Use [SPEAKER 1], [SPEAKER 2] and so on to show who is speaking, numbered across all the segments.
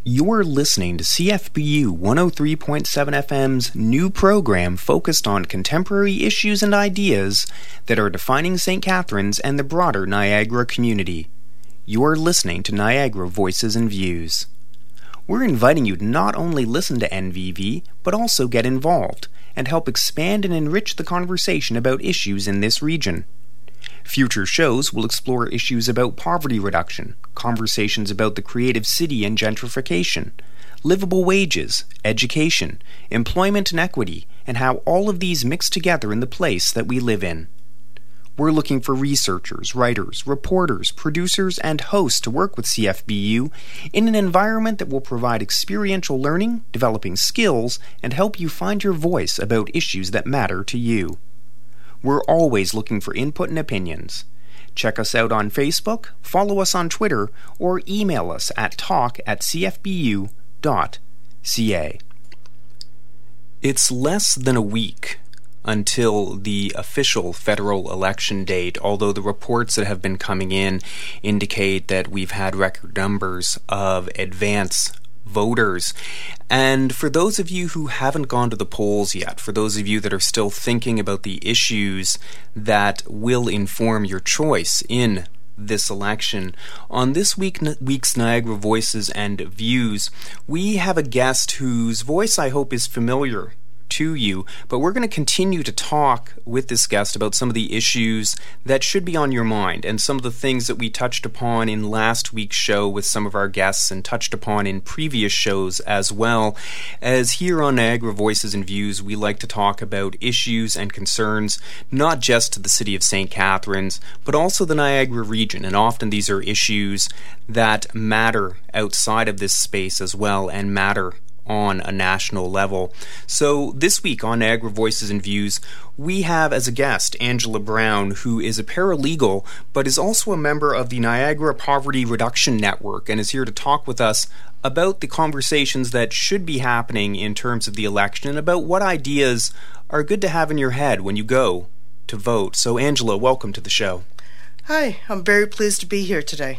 [SPEAKER 1] You're listening to CFBU 103.7 FM's new program focused on contemporary issues and ideas that are defining St. Catharines and the broader Niagara community. You're listening to Niagara Voices and Views. We're inviting you to not only listen to NVV, but also get involved and help expand and enrich the conversation about issues in this region. Future shows will explore issues about poverty reduction, conversations about the creative city and gentrification, livable wages, education, employment and equity, and how all of these mix together in the place that we live in. We're looking for researchers, writers, reporters, producers, and hosts to work with CFBU in an environment that will provide experiential learning, developing skills, and help you find your voice about issues that matter to you. We're always looking for input and opinions. Check us out on Facebook, follow us on Twitter, or email us at talk@cfbu.ca. It's less than a week until the official federal election date, although the reports that have been coming in indicate that we've had record numbers of advance voters. And for those of you who haven't gone to the polls yet, for those of you that are still thinking about the issues that will inform your choice in this election, on this week's Niagara Voices and Views, we have a guest whose voice I hope is familiar to you, but we're going to continue to talk with this guest about some of the issues that should be on your mind and some of the things that we touched upon in last week's show with some of our guests and touched upon in previous shows as well. As here on Niagara Voices and Views, we like to talk about issues and concerns not just to the city of St. Catharines, but also the Niagara region, and often these are issues that matter outside of this space as well and matter on a national level. So this week on Niagara Voices and Views, we have as a guest Angela Brown, who is a paralegal but is also a member of the Niagara Poverty Reduction Network and is here to talk with us about the conversations that should be happening in terms of the election and about what ideas are good to have in your head when you go to vote. So Angela, welcome to the show.
[SPEAKER 2] Hi, I'm very pleased to be here today.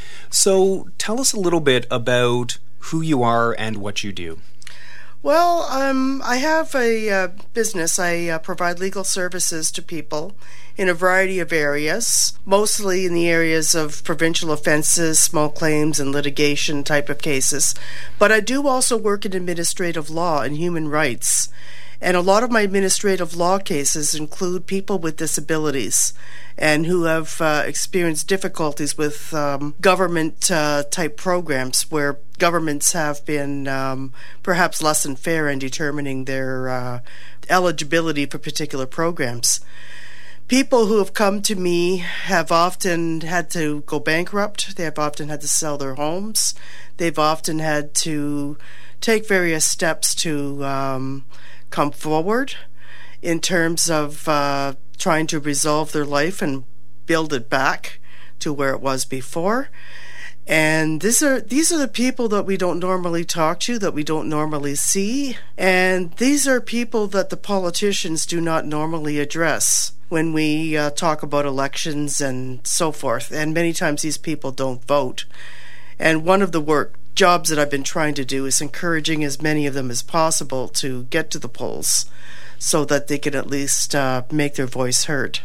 [SPEAKER 1] So tell us a little bit about who you are and what you do.
[SPEAKER 2] Well, I have a business. I provide legal services to people in a variety of areas, mostly in the areas of provincial offenses, small claims, and litigation type of cases. But I do also work in administrative law and human rights. And a lot of my administrative law cases include people with disabilities and who have experienced difficulties with government-type programs where governments have been perhaps less than fair in determining their eligibility for particular programs. People who have come to me have often had to go bankrupt. They have often had to sell their homes. They've often had to take various steps to come forward in terms of trying to resolve their life and build it back to where it was before. And these are the people that we don't normally talk to, that we don't normally see. And these are people that the politicians do not normally address when we talk about elections and so forth. And many times these people don't vote. And one of the jobs that I've been trying to do is encouraging as many of them as possible to get to the polls so that they can at least make their voice heard.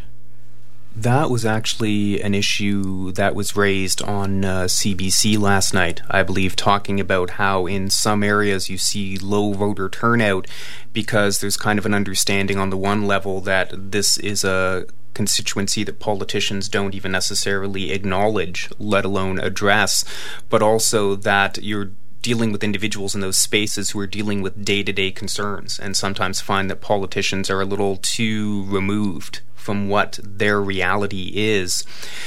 [SPEAKER 1] That was actually an issue that was raised on CBC last night, I believe, talking about how in some areas you see low voter turnout because there's kind of an understanding on the one level that this is a constituency that politicians don't even necessarily acknowledge, let alone address, but also that you're dealing with individuals in those spaces who are dealing with day-to-day concerns and sometimes find that politicians are a little too removed from what their reality is.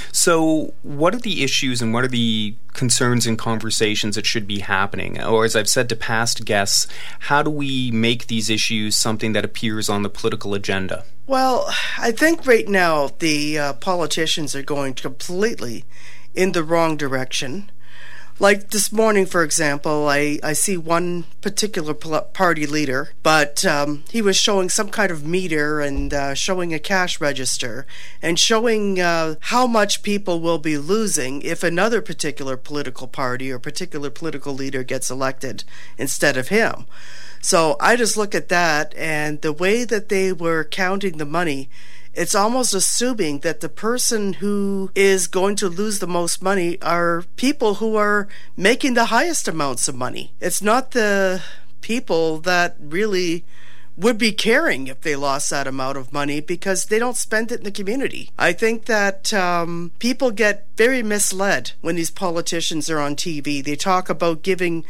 [SPEAKER 1] So what are the issues and what are the concerns and conversations that should be happening? Or as I've said to past guests, how do we make these issues something that appears on the political agenda?
[SPEAKER 2] Well, I think right now the politicians are going completely in the wrong direction. Like this morning, for example, I see one particular party leader, but he was showing some kind of meter and showing a cash register and showing how much people will be losing if another particular political party or particular political leader gets elected instead of him. So I just look at that, and the way that they were counting the money, it's almost assuming that the person who is going to lose the most money are people who are making the highest amounts of money. It's not the people that really would be caring if they lost that amount of money because they don't spend it in the community. I think that people get very misled when these politicians are on TV. They talk about giving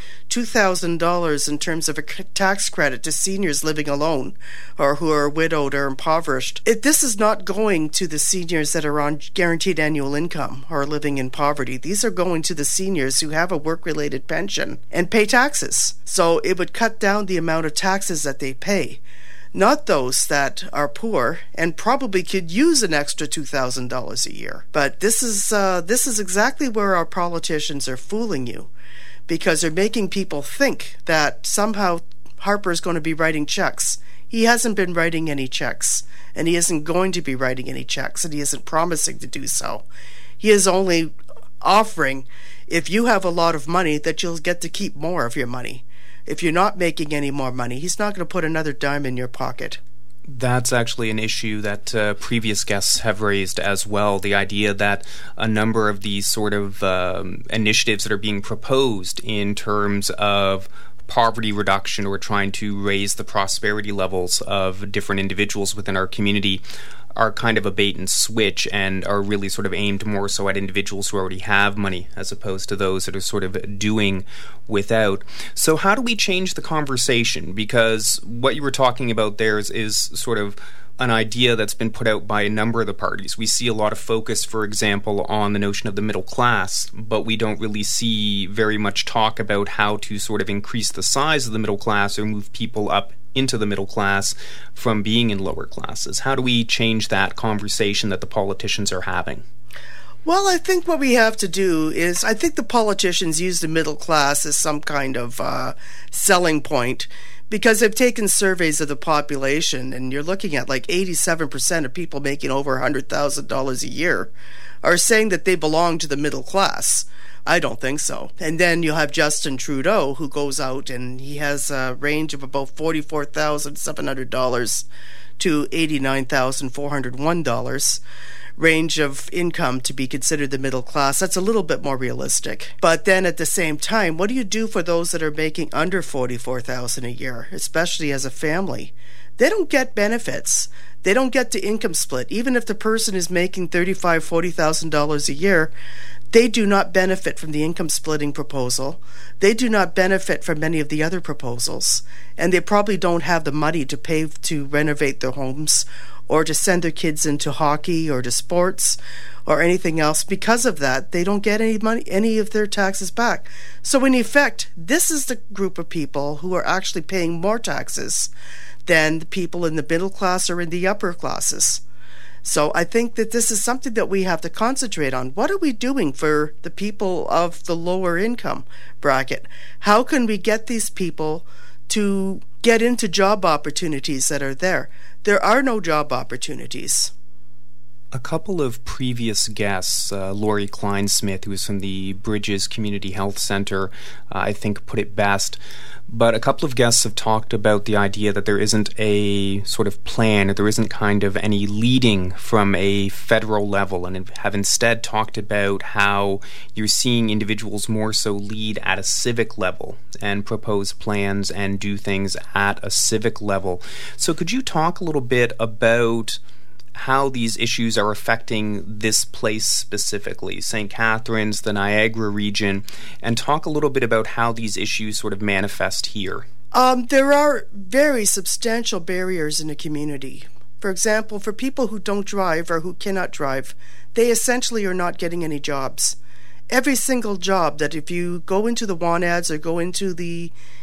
[SPEAKER 2] $2,000 in terms of a tax credit to seniors living alone or who are widowed or impoverished. This is not going to the seniors that are on guaranteed annual income or living in poverty. These are going to the seniors who have a work-related pension and pay taxes. So it would cut down the amount of taxes that they pay. Not those that are poor and probably could use an extra $2,000 a year. But this is exactly where our politicians are fooling you, because they're making people think that somehow Harper's going to be writing checks. He hasn't been writing any checks, and he isn't going to be writing any checks, and he isn't promising to do so. He is only offering, if you have a lot of money, that you'll get to keep more of your money. If you're not making any more money, he's not going to put another dime in your pocket.
[SPEAKER 1] That's actually an issue that previous guests have raised as well, the idea that a number of these sort of initiatives that are being proposed in terms of poverty reduction or trying to raise the prosperity levels of different individuals within our community are kind of a bait and switch and are really sort of aimed more so at individuals who already have money as opposed to those that are sort of doing without. So how do we change the conversation? Because what you were talking about there is sort of an idea that's been put out by a number of the parties. We see a lot of focus, for example, on the notion of the middle class, but we don't really see very much talk about how to sort of increase the size of the middle class or move people up into the middle class from being in lower classes. How do we change that conversation that the politicians are having?
[SPEAKER 2] Well, I think what we have to do is, I think the politicians use the middle class as some kind of selling point, because they've taken surveys of the population, and you're looking at like 87% of people making over $100,000 a year are saying that they belong to the middle class. I don't think so. And then you have Justin Trudeau, who goes out and he has a range of about $44,700 to $89,401 range of income to be considered the middle class. That's a little bit more realistic. But then at the same time, what do you do for those that are making under $44,000 a year, especially as a family? They don't get benefits. They don't get the income split. Even if the person is making $35,000, $40,000 a year, they do not benefit from the income splitting proposal. They do not benefit from many of the other proposals. And they probably don't have the money to pay to renovate their homes or to send their kids into hockey or to sports or anything else. Because of that, they don't get any money, any of their taxes back. So in effect, this is the group of people who are actually paying more taxes than the people in the middle class or in the upper classes. So I think that this is something that we have to concentrate on. What are we doing for the people of the lower income bracket? How can we get these people to get into job opportunities that are there? There are no job opportunities.
[SPEAKER 1] A couple of previous guests, Lori Kleinsmith, who is from the Bridges Community Health Center, I think put it best. But a couple of guests have talked about the idea that there isn't a sort of plan, or there isn't kind of any leading from a federal level, and have instead talked about how you're seeing individuals more so lead at a civic level and propose plans and do things at a civic level. So could you talk a little bit about how these issues are affecting this place specifically, St. Catharines, the Niagara region, and talk a little bit about how these issues sort of manifest here?
[SPEAKER 2] There are very substantial barriers in the community. For example, for people who don't drive or who cannot drive, they essentially are not getting any jobs. Every single job that if you go into the want ads or go into the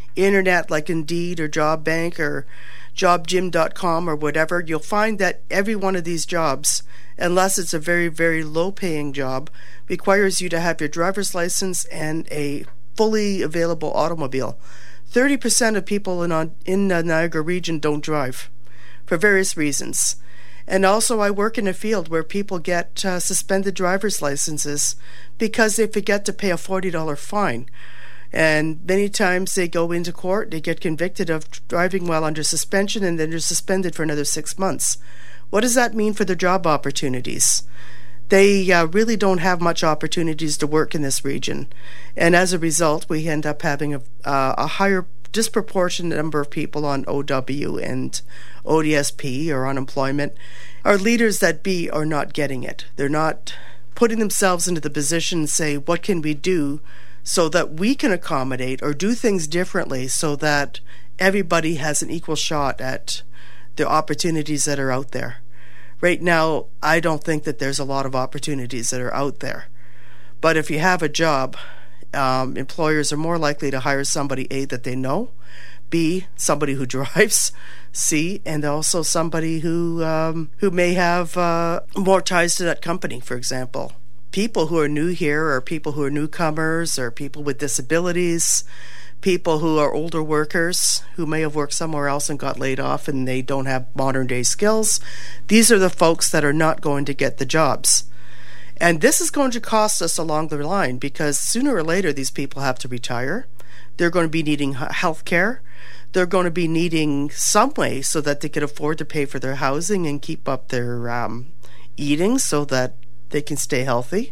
[SPEAKER 2] internet like Indeed or Job Bank or jobgym.com or whatever, you'll find that every one of these jobs, unless it's a very, very low-paying job, requires you to have your driver's license and a fully available automobile. 30% of people in the Niagara region don't drive for various reasons. And also I work in a field where people get suspended driver's licenses because they forget to pay a $40 fine. And many times they go into court, they get convicted of driving while under suspension, and then they're suspended for another 6 months. What does that mean for their job opportunities? They really don't have much opportunities to work in this region. And as a result, we end up having a higher disproportionate number of people on OW and ODSP or unemployment. Our leaders that be are not getting it. They're not putting themselves into the position and say, what can we do so that we can accommodate or do things differently so that everybody has an equal shot at the opportunities that are out there. Right now, I don't think that there's a lot of opportunities that are out there. But if you have a job, employers are more likely to hire somebody, A, that they know, B, somebody who drives, C, and also somebody who may have more ties to that company, for example. People who are new here or people who are newcomers or people with disabilities, people who are older workers who may have worked somewhere else and got laid off and they don't have modern day skills. These are the folks that are not going to get the jobs. And this is going to cost us along the line because sooner or later these people have to retire. They're going to be needing health care. They're going to be needing some way so that they can afford to pay for their housing and keep up their eating so that they can stay healthy.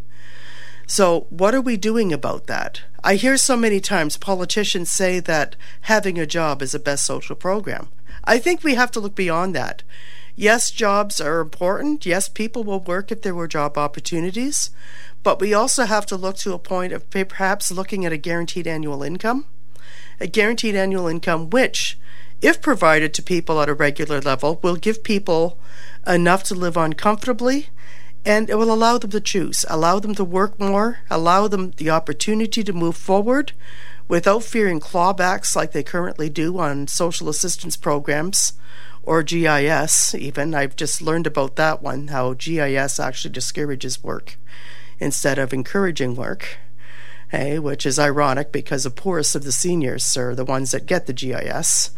[SPEAKER 2] So what are we doing about that? I hear so many times politicians say that having a job is the best social program. I think we have to look beyond that. Yes, jobs are important. Yes, people will work if there were job opportunities. But we also have to look to a point of perhaps looking at a guaranteed annual income. A guaranteed annual income which, if provided to people at a regular level, will give people enough to live on comfortably, and it will allow them to choose, allow them to work more, allow them the opportunity to move forward without fearing clawbacks like they currently do on social assistance programs or GIS even. I've just learned about that one, how GIS actually discourages work instead of encouraging work, which is ironic because the poorest of the seniors are the ones that get the GIS.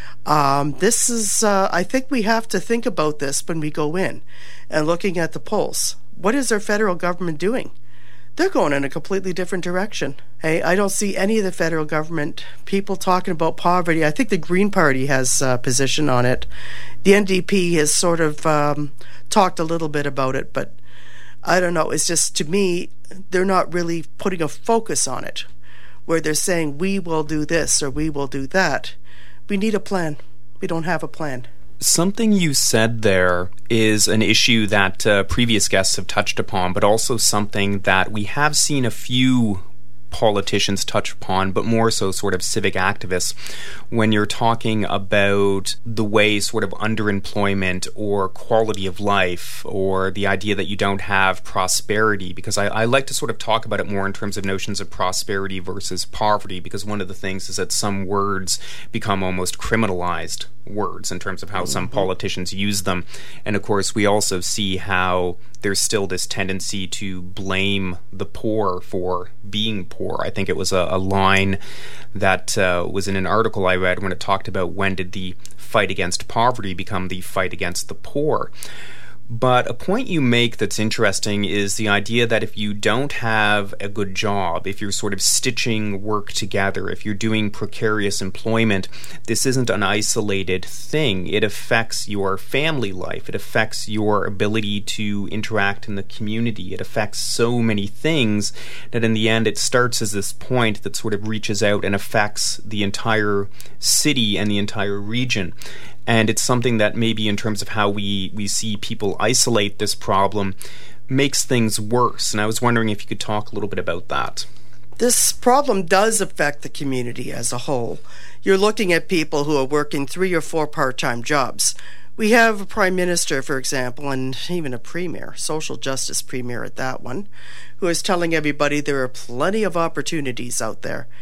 [SPEAKER 2] This is, I think we have to think about this when we go in and looking at the polls. What is our federal government doing? They're going in a completely different direction. I don't see any of the federal government people talking about poverty. I think the Green Party has a position on it. The NDP has sort of talked a little bit about it, but I don't know. It's just, to me, they're not really putting a focus on it, where they're saying, we will do this or we will do that. We need a plan. We don't have a plan.
[SPEAKER 1] Something you said there is an issue that previous guests have touched upon, but also something that we have seen a few politicians touch upon, but more so sort of civic activists, when you're talking about the way sort of underemployment or quality of life or the idea that you don't have prosperity, because I like to sort of talk about it more in terms of notions of prosperity versus poverty, because one of the things is that some words become almost criminalized words in terms of how some politicians use them. And of course we also see how there's still this tendency to blame the poor for being poor. I think it was a line that was in an article I read when it talked about when did the fight against poverty become the fight against the poor. But a point you make that's interesting is the idea that if you don't have a good job, if you're sort of stitching work together, if you're doing precarious employment, this isn't an isolated thing. It affects your family life. It affects your ability to interact in the community. It affects so many things that in the end it starts as this point that sort of reaches out and affects the entire city and the entire region. And it's something that maybe in terms of how we see people isolate this problem makes things worse. And I was wondering if you could talk a little bit about that.
[SPEAKER 2] This problem does affect the community as a whole. You're looking at people who are working 3 or 4 part-time jobs. We have a prime minister, for example, and even a premier, social justice premier at that one, who is telling everybody there are plenty of opportunities out there.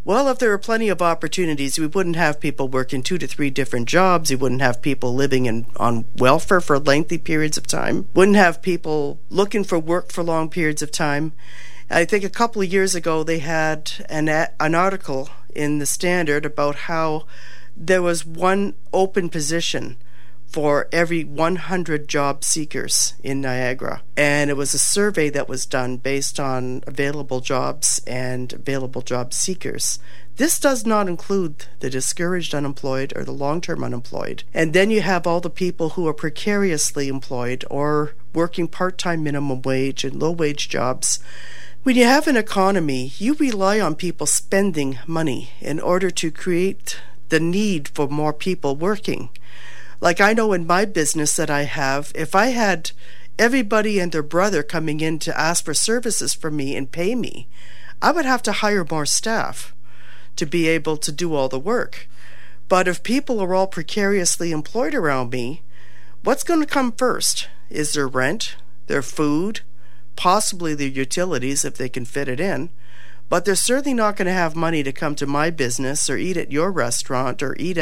[SPEAKER 2] Well, if there were plenty of opportunities, we wouldn't have people working 2 to 3 different jobs. We wouldn't have people living on welfare for lengthy periods of time. Wouldn't have people looking for work for long periods of time. I think a couple of years ago they had an article in the Standard about how there was one open position for every 100 job seekers in Niagara. And it was a survey that was done based on available jobs and available job seekers. This does not include the discouraged unemployed or the long-term unemployed. And then you have all the people who are precariously employed or working part-time minimum wage and low-wage jobs. When you have an economy, you rely on people spending money in order to create the need for more people working. Like I know in my business that I have, if I had everybody and their brother coming in to ask for services from me and pay me, I would have to hire more staff to be able to do all the work. But if people are all precariously employed around me, what's going to come first? Is their rent, their food, possibly their utilities if they can fit it in? But they're certainly not going to have money to come to my business or eat at your restaurant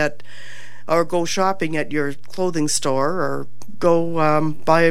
[SPEAKER 2] or go shopping at your clothing store or go buy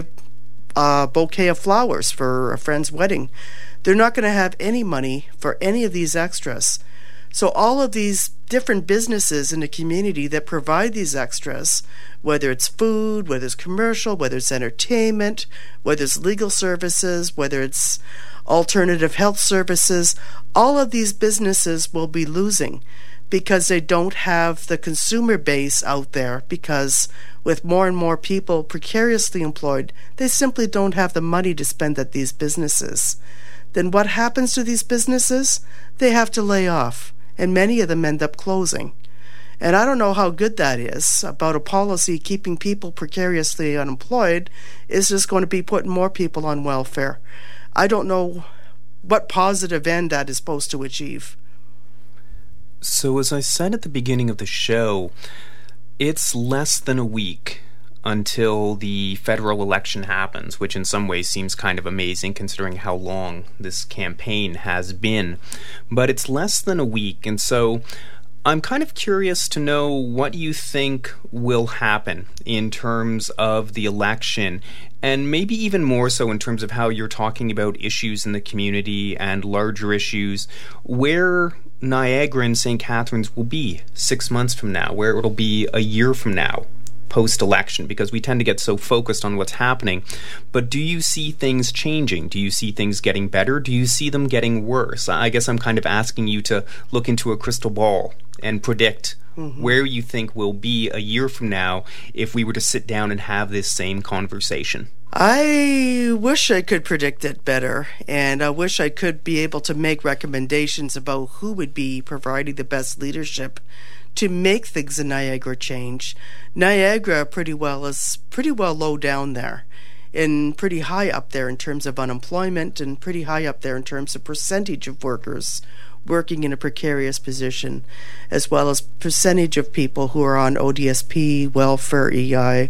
[SPEAKER 2] a bouquet of flowers for a friend's wedding. They're not going to have any money for any of these extras. So all of these different businesses in the community that provide these extras, whether it's food, whether it's commercial, whether it's entertainment, whether it's legal services, whether it's alternative health services, all of these businesses will be losing because they don't have the consumer base out there, because with more and more people precariously employed, they simply don't have the money to spend at these businesses. Then what happens to these businesses? They have to lay off, and many of them end up closing. And I don't know how good that is about a policy keeping people precariously unemployed is just going to be putting more people on welfare. I don't know what positive end that is supposed to achieve.
[SPEAKER 1] So as I said at the beginning of the show, it's less than a week until the federal election happens, which in some ways seems kind of amazing considering how long this campaign has been. But it's less than a week, and so I'm kind of curious to know what you think will happen in terms of the election, and maybe even more so in terms of how you're talking about issues in the community and larger issues, where Niagara and St. Catharines will be 6 months from now, where it'll be a year from now, post-election, because we tend to get so focused on what's happening. But do you see things changing? Do you see things getting better? Do you see them getting worse? I guess I'm kind of asking you to look into a crystal ball and predict where you think we'll be a year from now if we were to sit down and have this same conversation.
[SPEAKER 2] I wish I could predict it better, and I wish I could be able to make recommendations about who would be providing the best leadership to make things in Niagara change. Niagara pretty well low down there, and pretty high up there in terms of unemployment, and pretty high up there in terms of percentage of workers working in a precarious position, as well as percentage of people who are on ODSP, welfare, EI,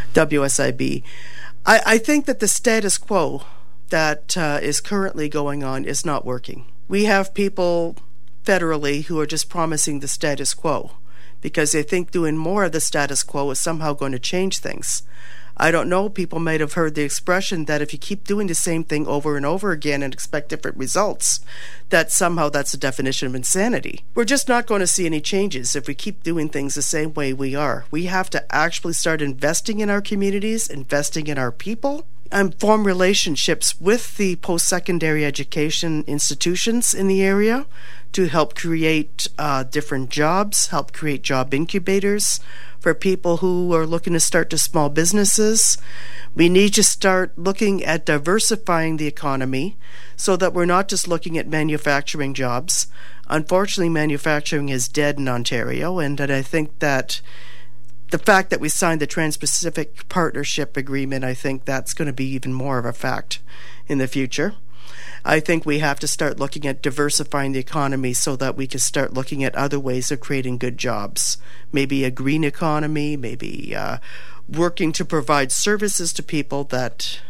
[SPEAKER 2] WSIB. I think that the status quo that is currently going on is not working. We have people federally who are just promising the status quo because they think doing more of the status quo is somehow going to change things. I don't know, people might have heard the expression that if you keep doing the same thing over and over again and expect different results, that somehow that's the definition of insanity. We're just not going to see any changes if we keep doing things the same way we are. We have to actually start investing in our communities, investing in our people, and form relationships with the post-secondary education institutions in the area to help create different jobs, help create job incubators for people who are looking to start to small businesses. We need to start looking at diversifying the economy so that we're not just looking at manufacturing jobs. Unfortunately, manufacturing is dead in Ontario, and I think that the fact that we signed the Trans-Pacific Partnership Agreement, I think that's going to be even more of a fact in the future. I think we have to start looking at diversifying the economy so that we can start looking at other ways of creating good jobs. Maybe a green economy, maybe working to provide services to people that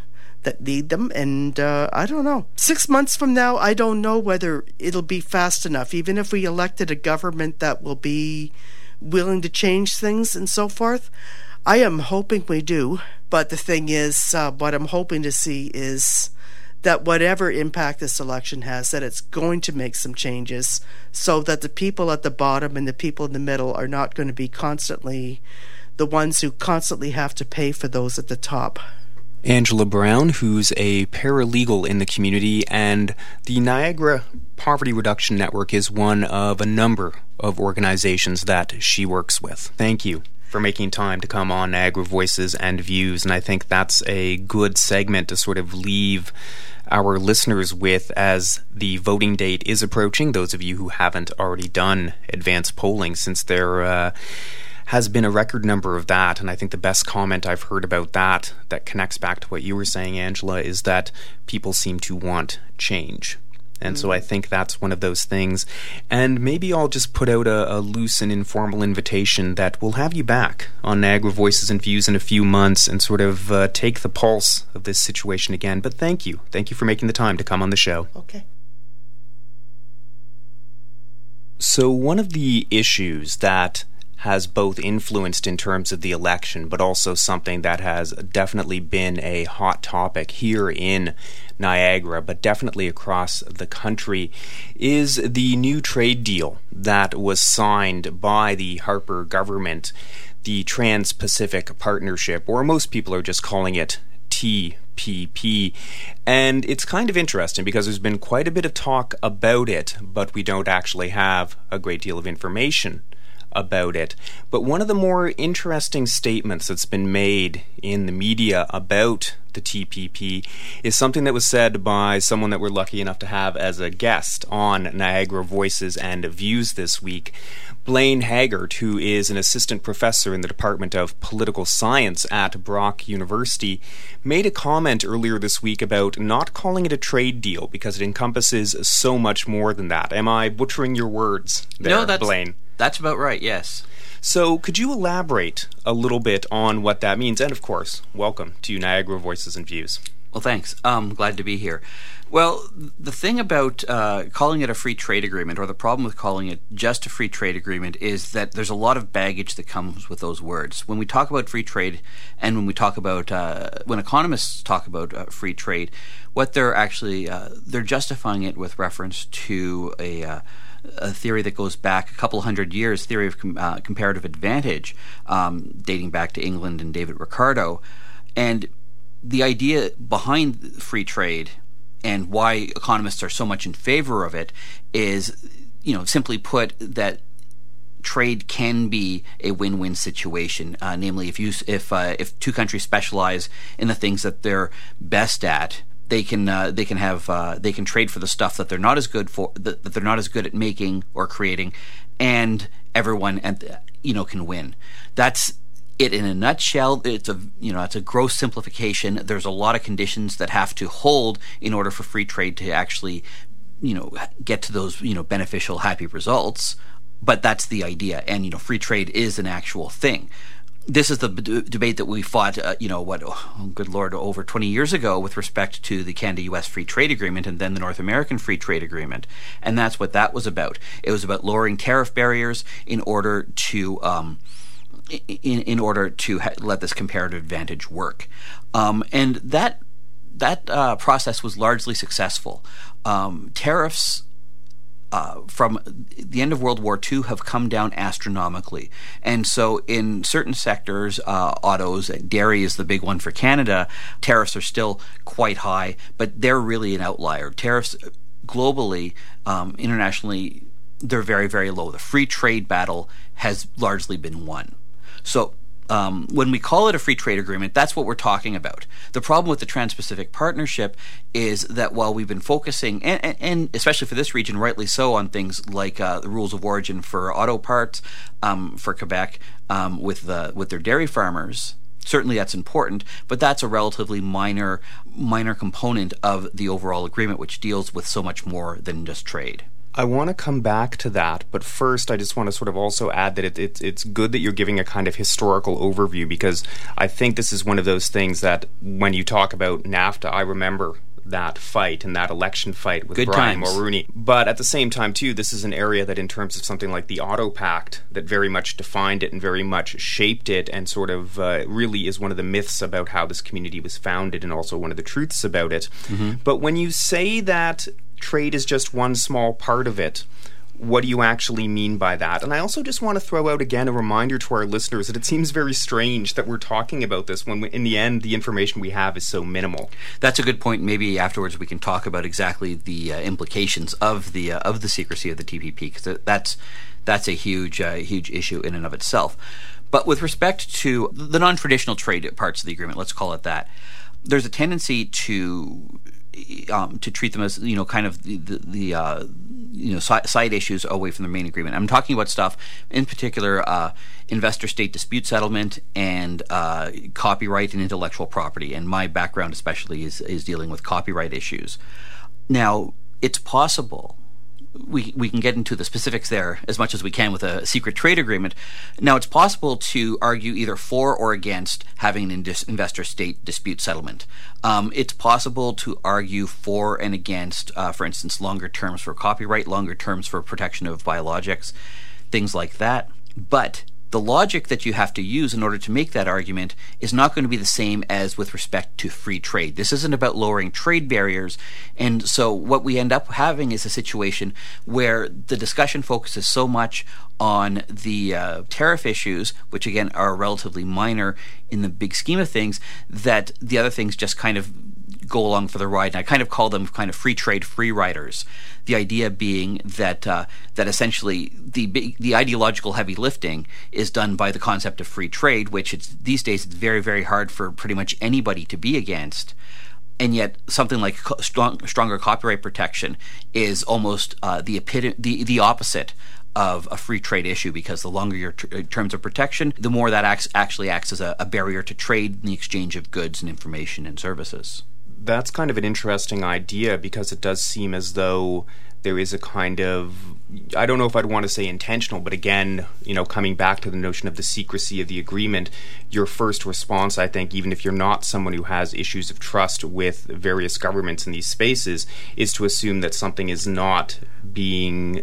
[SPEAKER 2] that need them. And I don't know. 6 months from now, I don't know whether it'll be fast enough, even if we elected a government that will be willing to change things and so forth. I am hoping we do. But the thing is, what I'm hoping to see is that whatever impact this election has, that it's going to make some changes so that the people at the bottom and the people in the middle are not going to be constantly the ones who constantly have to pay for those at the top.
[SPEAKER 1] Angela Brown, who's a paralegal in the community, and the Niagara Poverty Reduction Network is one of a number of organizations that she works with. Thank you for making time to come on Niagara Voices and Views, and I think that's a good segment to sort of leave our listeners with as the voting date is approaching. Those of you who haven't already done advanced polling, since there has been a record number of that, and I think the best comment I've heard about that connects back to what you were saying, Angela, is that people seem to want change. And so I think that's one of those things. And maybe I'll just put out a loose and informal invitation that we'll have you back on Niagara Voices and Views in a few months and sort of take the pulse of this situation again. But thank you. Thank you for making the time to come on the show.
[SPEAKER 2] Okay.
[SPEAKER 1] So one of the issues that has both influenced in terms of the election, but also something that has definitely been a hot topic here in Niagara, but definitely across the country, is the new trade deal that was signed by the Harper government, the Trans-Pacific Partnership, or most people are just calling it TPP. And it's kind of interesting because there's been quite a bit of talk about it, but we don't actually have a great deal of information about it. But one of the more interesting statements that's been made in the media about the TPP is something that was said by someone that we're lucky enough to have as a guest on Niagara Voices and Views this week. Blaine Haggart, who is an assistant professor in the Department of Political Science at Brock University, made a comment earlier this week about not calling it a trade deal because it encompasses so much more than that. Am I butchering your words there, Blaine?
[SPEAKER 3] That's about right, yes.
[SPEAKER 1] So could you elaborate a little bit on what that means? And of course, welcome to Niagara Voices and Views.
[SPEAKER 3] Well, thanks. Glad to be here. Well, the thing about calling it a free trade agreement, or the problem with calling it just a free trade agreement, is that there's a lot of baggage that comes with those words. When we talk about free trade, and when we talk about when economists talk about free trade, what they're actually they're justifying it with reference to a theory that goes back a couple hundred years, theory of comparative advantage, dating back to England and David Ricardo. And the idea behind free trade and why economists are so much in favor of it is, simply put, that trade can be a win-win situation. Namely, if two countries specialize in the things that they're best at, they can trade for the stuff that they're not as good for, that they're not as good at making or creating, and everyone can win. That's it in a nutshell. It's a gross simplification. There's a lot of conditions that have to hold in order for free trade to actually get to those beneficial, happy results. But that's the idea, and free trade is an actual thing. This is the debate that we fought, good Lord, over 20 years ago with respect to the Canada-U.S. Free Trade Agreement and then the North American Free Trade Agreement. And that's what that was about. It was about lowering tariff barriers in order to let this comparative advantage work. And that process was largely successful. Tariffs from the end of World War II have come down astronomically. And so in certain sectors, autos, dairy is the big one for Canada, tariffs are still quite high, but they're really an outlier. Tariffs globally, internationally, they're very, very low. The free trade battle has largely been won. So when we call it a free trade agreement, that's what we're talking about. The problem with the Trans-Pacific Partnership is that while we've been focusing, and especially for this region, rightly so, on things like the rules of origin for auto parts, for Quebec, with their dairy farmers, certainly that's important, but that's a relatively minor component of the overall agreement, which deals with so much more than just trade.
[SPEAKER 1] I want to come back to that, but first I just want to sort of also add that it's good that you're giving a kind of historical overview, because I think this is one of those things that when you talk about NAFTA, I remember that fight and that election fight with Brian Mulroney. But at the same time, too, this is an area that in terms of something like the Auto Pact that very much defined it and very much shaped it and sort of really is one of the myths about how this community was founded and also one of the truths about it. Mm-hmm. But when you say that trade is just one small part of it, what do you actually mean by that? And I also just want to throw out again a reminder to our listeners that it seems very strange that we're talking about this when in the end the information we have is so minimal.
[SPEAKER 3] That's a good point. Maybe afterwards we can talk about exactly the implications of the secrecy of the TPP, because that's a huge issue in and of itself. But with respect to the non-traditional trade parts of the agreement, let's call it that, there's a tendency to treat them as kind of the side issues away from the main agreement. I'm talking about stuff in particular, investor-state dispute settlement and copyright and intellectual property. And my background especially is dealing with copyright issues. Now, it's possible. We can get into the specifics there as much as we can with a secret trade agreement. Now, it's possible to argue either for or against having an investor-state dispute settlement. It's possible to argue for and against, for instance, longer terms for copyright, longer terms for protection of biologics, things like that. But the logic that you have to use in order to make that argument is not going to be the same as with respect to free trade. This isn't about lowering trade barriers, and so what we end up having is a situation where the discussion focuses so much on the tariff issues, which again are relatively minor in the big scheme of things, that the other things just kind of go along for the ride. And I kind of call them kind of free trade free riders. The idea being that that essentially the ideological heavy lifting is done by the concept of free trade, which these days it's very, very hard for pretty much anybody to be against. And yet something like stronger copyright protection is almost the opposite of a free trade issue, because the longer your terms of protection, the more that actually acts as a barrier to trade and the exchange of goods and information and services.
[SPEAKER 1] That's kind of an interesting idea, because it does seem as though there is a kind of, I don't know if I'd want to say intentional, but again, coming back to the notion of the secrecy of the agreement, your first response, I think, even if you're not someone who has issues of trust with various governments in these spaces, is to assume that something is not being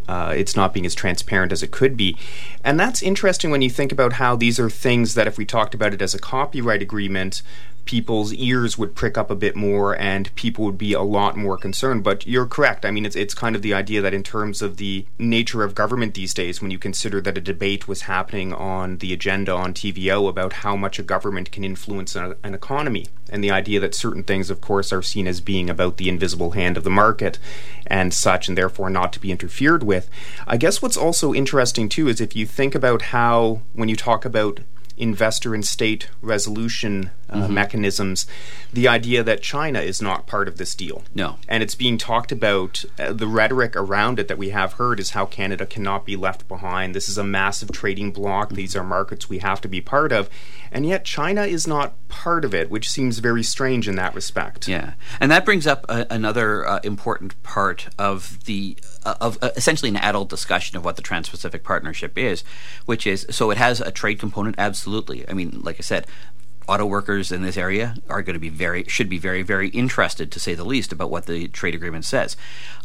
[SPEAKER 1] as transparent as it could be. And that's interesting when you think about how these are things that if we talked about it as a copyright agreement, people's ears would prick up a bit more and people would be a lot more concerned. But you're correct. I mean, it's kind of the idea that in terms of the nature of government these days, when you consider that a debate was happening on the agenda on TVO about how much a government can influence an economy, and the idea that certain things, of course, are seen as being about the invisible hand of the market and such, and therefore not to be interfered with. I guess what's also interesting, too, is if you think about how, when you talk about investor and state resolution mechanisms, the idea that China is not part of this deal.
[SPEAKER 3] No.
[SPEAKER 1] And it's being talked about, the rhetoric around it that we have heard is how Canada cannot be left behind. This is a massive trading bloc. These are markets we have to be part of. And yet China is not part of it, which seems very strange in that respect.
[SPEAKER 3] Yeah. And that brings up another important part of essentially an adult discussion of what the Trans-Pacific Partnership is, which is, so it has a trade component, absolutely. I mean, like I said, auto workers in this area are going to be should be very, very interested, to say the least, about what the trade agreement says.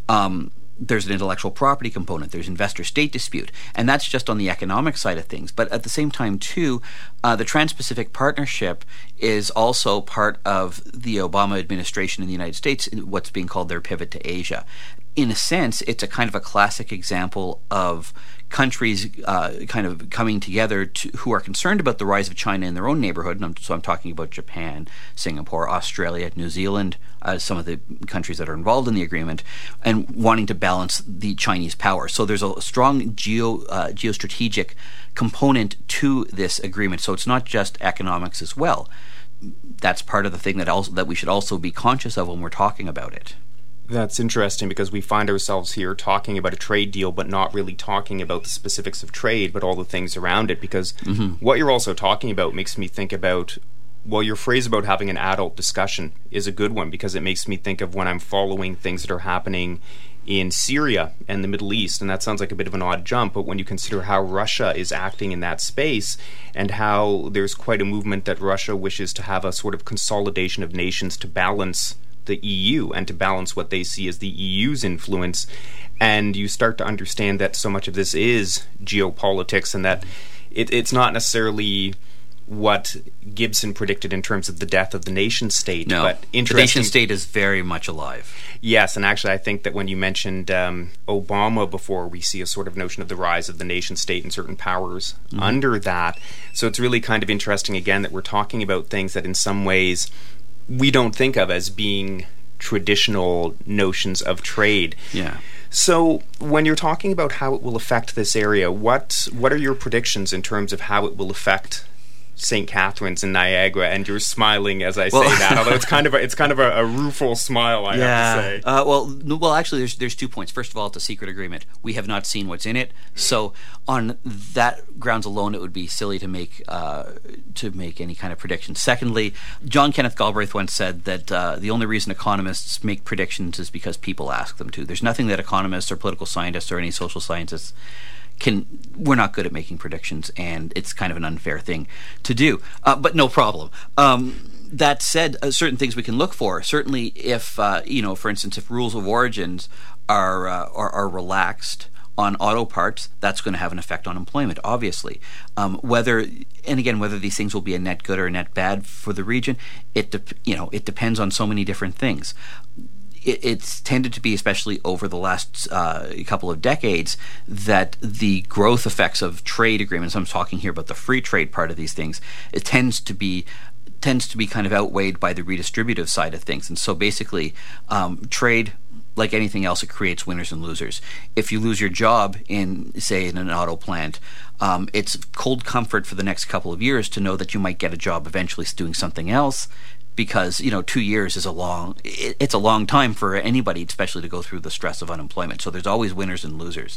[SPEAKER 3] There's an intellectual property component. There's investor-state dispute. And that's just on the economic side of things. But at the same time, too, the Trans-Pacific Partnership is also part of the Obama administration in the United States, what's being called their pivot to Asia. In a sense, it's a kind of a classic example of countries kind of coming together who are concerned about the rise of China in their own neighborhood. And so I'm talking about Japan, Singapore, Australia, New Zealand, some of the countries that are involved in the agreement, and wanting to balance the Chinese power. So there's a strong geostrategic component to this agreement. So it's not just economics as well. That's part of the thing that we should also be conscious of when we're talking about it.
[SPEAKER 1] That's interesting, because we find ourselves here talking about a trade deal but not really talking about the specifics of trade, but all the things around it, because what you're also talking about makes me think about, well, your phrase about having an adult discussion is a good one, because it makes me think of when I'm following things that are happening in Syria and the Middle East, and that sounds like a bit of an odd jump, but when you consider how Russia is acting in that space and how there's quite a movement that Russia wishes to have a sort of consolidation of nations to balance the EU and to balance what they see as the EU's influence, and you start to understand that so much of this is geopolitics and that it's not necessarily what Gibson predicted in terms of the death of the nation state.
[SPEAKER 3] No,
[SPEAKER 1] but
[SPEAKER 3] the nation state is very much alive.
[SPEAKER 1] Yes, and actually I think that when you mentioned Obama before, we see a sort of notion of the rise of the nation state and certain powers under that. So it's really kind of interesting again that we're talking about things that in some ways we don't think of as being traditional notions of trade.
[SPEAKER 3] Yeah.
[SPEAKER 1] So when you're talking about how it will affect this area, what are your predictions in terms of how it will affect St. Catharines and Niagara? And you're smiling as I say that, although it's kind of a rueful smile, I have to say.
[SPEAKER 3] Well, actually, there's 2 points. First of all, it's a secret agreement. We have not seen what's in it, so on that grounds alone, it would be silly to make any kind of prediction. Secondly, John Kenneth Galbraith once said that the only reason economists make predictions is because people ask them to. There's nothing that economists or political scientists or any social scientists we're not good at making predictions, and it's kind of an unfair thing to do, but no problem. That said, certain things we can look for. Certainly, if for instance, if rules of origins are relaxed on auto parts, that's going to have an effect on employment, obviously. Whether these things will be a net good or a net bad for the region, it depends on so many different things. It's tended to be, especially over the last couple of decades, that the growth effects of trade agreements, I'm talking here about the free trade part of these things, it tends to be kind of outweighed by the redistributive side of things. And so basically, trade, like anything else, it creates winners and losers. If you lose your job in an auto plant, it's cold comfort for the next couple of years to know that you might get a job eventually doing something else, because 2 years is it's a long time for anybody, especially to go through the stress of unemployment. So there's always winners and losers.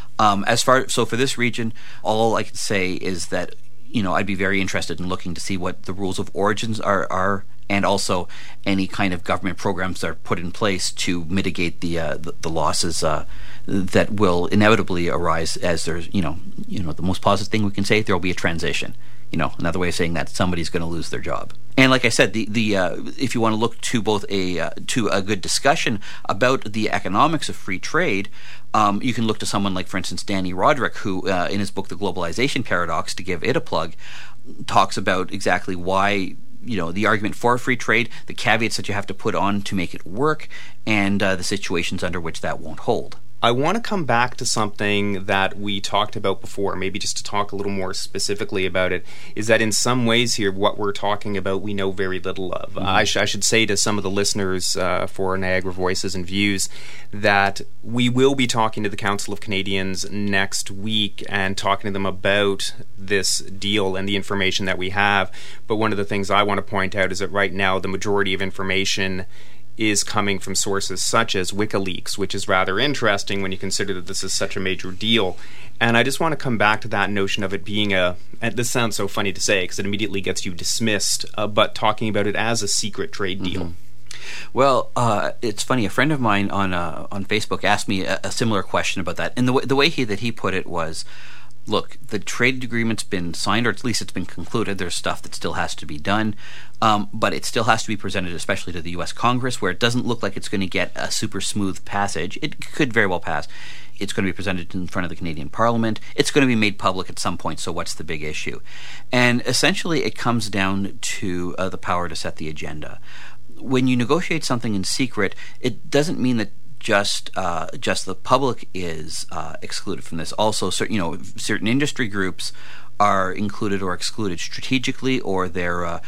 [SPEAKER 3] So for this region, all I can say is that I'd be very interested in looking to see what the rules of origins are, and also any kind of government programs that are put in place to mitigate the losses that will inevitably arise as there's the most positive thing we can say, there will be a transition. Another way of saying that somebody's going to lose their job. And like I said, if you want to look to both to a good discussion about the economics of free trade, you can look to someone like, for instance, Danny Roderick, who in his book The Globalization Paradox, to give it a plug, talks about exactly why the argument for free trade, the caveats that you have to put on to make it work, and the situations under which that won't hold.
[SPEAKER 1] I want to come back to something that we talked about before, maybe just to talk a little more specifically about it, is that in some ways here, what we're talking about, we know very little of. Mm-hmm. I should say to some of the listeners for Niagara Voices and Views that we will be talking to the Council of Canadians next week and talking to them about this deal and the information that we have. But one of the things I want to point out is that right now the majority of information is coming from sources such as WikiLeaks, which is rather interesting when you consider that this is such a major deal. And I just want to come back to that notion of it being and this sounds so funny to say because it immediately gets you dismissed, but talking about it as a secret trade deal.
[SPEAKER 3] Mm-hmm. Well, it's funny. A friend of mine on Facebook asked me a similar question about that, and the way he put it was, look, the trade agreement's been signed, or at least it's been concluded. There's stuff that still has to be done, but it still has to be presented, especially to the U.S. Congress, where it doesn't look like it's going to get a super smooth passage. It could very well pass. It's going to be presented in front of the Canadian Parliament. It's going to be made public at some point, so what's the big issue? And essentially it comes down to the power to set the agenda. When you negotiate something in secret, it doesn't mean that just the public is excluded from this. Also, certain industry groups are included or excluded strategically, or they're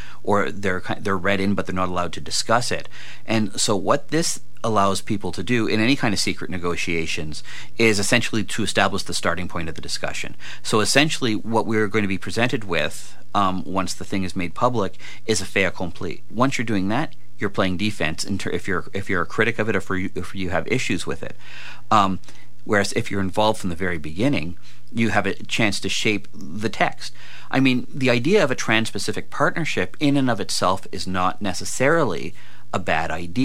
[SPEAKER 3] read in, but they're not allowed to discuss it. And so, what this allows people to do in any kind of secret negotiations is essentially to establish the starting point of the discussion. So, essentially, what we're going to be presented with once the thing is made public is a fait accompli. Once you're doing that, you're playing defense if you're a critic of it, or if you have issues with it. Whereas if you're involved from the very beginning, you have a chance to shape the text. I mean, the idea of a Trans-Pacific Partnership in and of itself is not necessarily a bad idea.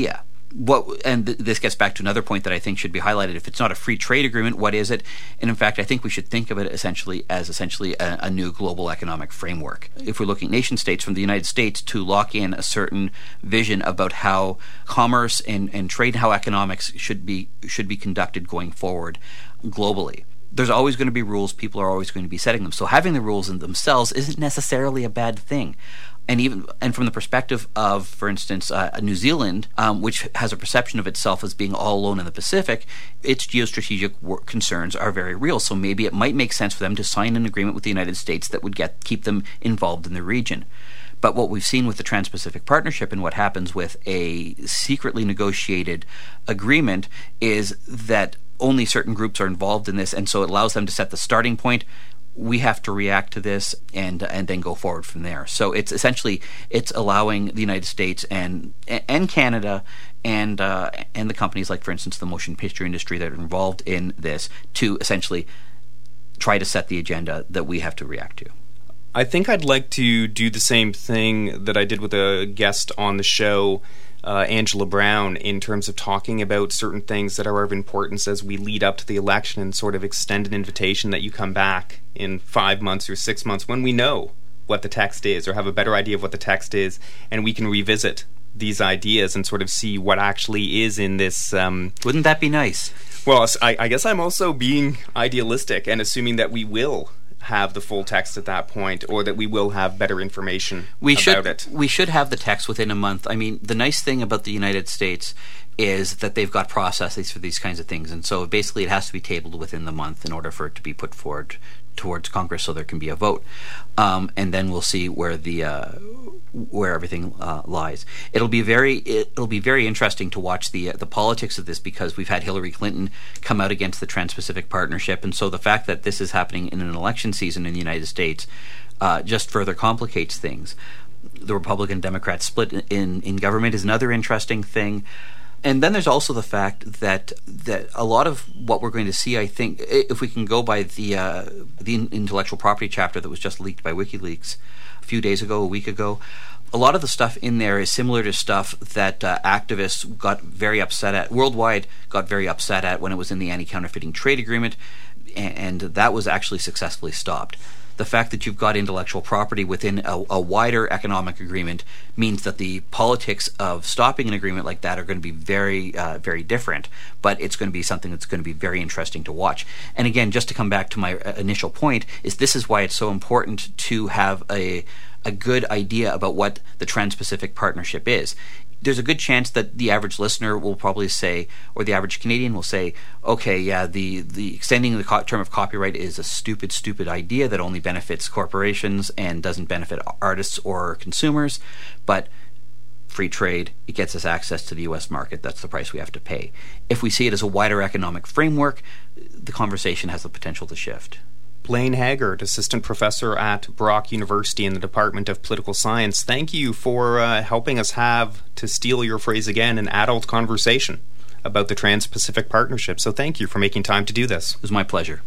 [SPEAKER 3] This gets back to another point that I think should be highlighted. If it's not a free trade agreement, what is it? And in fact, I think we should think of it essentially as a new global economic framework. If we're looking at nation states from the United States to lock in a certain vision about how commerce and trade, how economics should be conducted going forward globally. There's always going to be rules. People are always going to be setting them. So having the rules in themselves isn't necessarily a bad thing. And from the perspective of, for instance, New Zealand, which has a perception of itself as being all alone in the Pacific, its geostrategic concerns are very real. So maybe it might make sense for them to sign an agreement with the United States that would keep them involved in the region. But what we've seen with the Trans-Pacific Partnership and what happens with a secretly negotiated agreement is that only certain groups are involved in this, and so it allows them to set the starting point. We have to react to this and then go forward from there. So it's allowing the United States and Canada and the companies like, for instance, the motion picture industry that are involved in this to essentially try to set the agenda that we have to react to.
[SPEAKER 1] I think I'd like to do the same thing that I did with a guest on the show, Angela Brown, in terms of talking about certain things that are of importance as we lead up to the election and sort of extend an invitation that you come back in 5 months or 6 months when we know what the text is or have a better idea of what the text is, and we can revisit these ideas and sort of see what actually is in this.
[SPEAKER 3] Wouldn't that be nice?
[SPEAKER 1] Well, I guess I'm also being idealistic and assuming that we will have the full text at that point, or that we will have better information about it.
[SPEAKER 3] We should have the text within a month. I mean, the nice thing about the United States is that they've got processes for these kinds of things, and so basically it has to be tabled within the month in order for it to be put forward towards Congress so there can be a vote. And then we'll see where everything lies. It'll be very interesting to watch the politics of this, because we've had Hillary Clinton come out against the Trans-Pacific Partnership, and so the fact that this is happening in an election season in the United States just further complicates things. The Republican-Democrat split in government is another interesting thing. And then there's also the fact that a lot of what we're going to see, I think, if we can go by the intellectual property chapter that was just leaked by WikiLeaks a week ago, a lot of the stuff in there is similar to stuff that activists got very upset at, worldwide got very upset at when it was in the Anti-Counterfeiting Trade Agreement, and that was actually successfully stopped. The fact that you've got intellectual property within a wider economic agreement means that the politics of stopping an agreement like that are going to be very, very different. But it's going to be something that's going to be very interesting to watch. And again, just to come back to my initial point, this is why it's so important to have a good idea about what the Trans-Pacific Partnership is. There's a good chance that the average listener will probably say, or the average Canadian will say, okay, yeah, the extending the term of copyright is a stupid idea that only benefits corporations and doesn't benefit artists or consumers, but free trade, it gets us access to the U.S. market. That's the price we have to pay. If we see it as a wider economic framework, the conversation has the potential to shift.
[SPEAKER 1] Blaine Haggard, Assistant Professor at Brock University in the Department of Political Science, thank you for helping us have, to steal your phrase again, an adult conversation about the Trans-Pacific Partnership. So thank you for making time to do this.
[SPEAKER 3] It was my pleasure.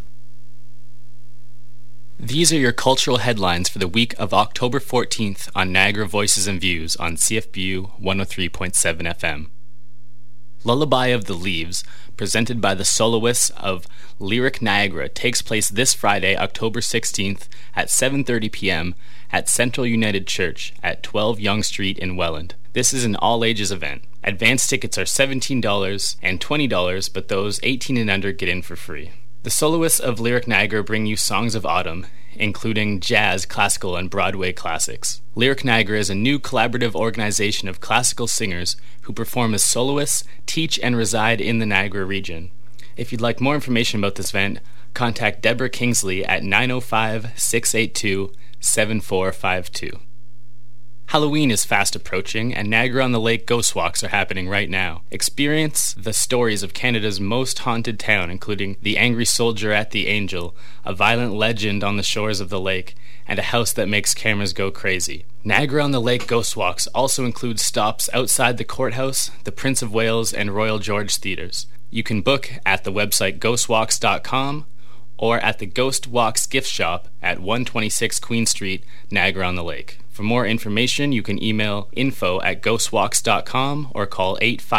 [SPEAKER 4] These are your cultural headlines for the week of October 14th on Niagara Voices and Views on CFBU 103.7 FM. Lullaby of the Leaves, presented by the soloists of Lyric Niagara, takes place this Friday, October 16th at 7:30 p.m. at Central United Church at 12 Yonge Street in Welland. This is an all-ages event. Advance tickets are $17 and $20, but those 18 and under get in for free. The soloists of Lyric Niagara bring you songs of autumn, including jazz, classical, and Broadway classics. Lyric Niagara is a new collaborative organization of classical singers who perform as soloists, teach, and reside in the Niagara region. If you'd like more information about this event, contact Deborah Kingsley at 905-682-7452. Halloween is fast approaching, and Niagara-on-the-Lake ghost walks are happening right now. Experience the stories of Canada's most haunted town, including the Angry Soldier at the Angel, a violent legend on the shores of the lake, and a house that makes cameras go crazy. Niagara-on-the-Lake ghost walks also include stops outside the courthouse, the Prince of Wales, and Royal George theaters. You can book at the website ghostwalks.com or at the Ghost Walks gift shop at 126 Queen Street, Niagara-on-the-Lake. For For more information, you can email info@ghostwalks.com or call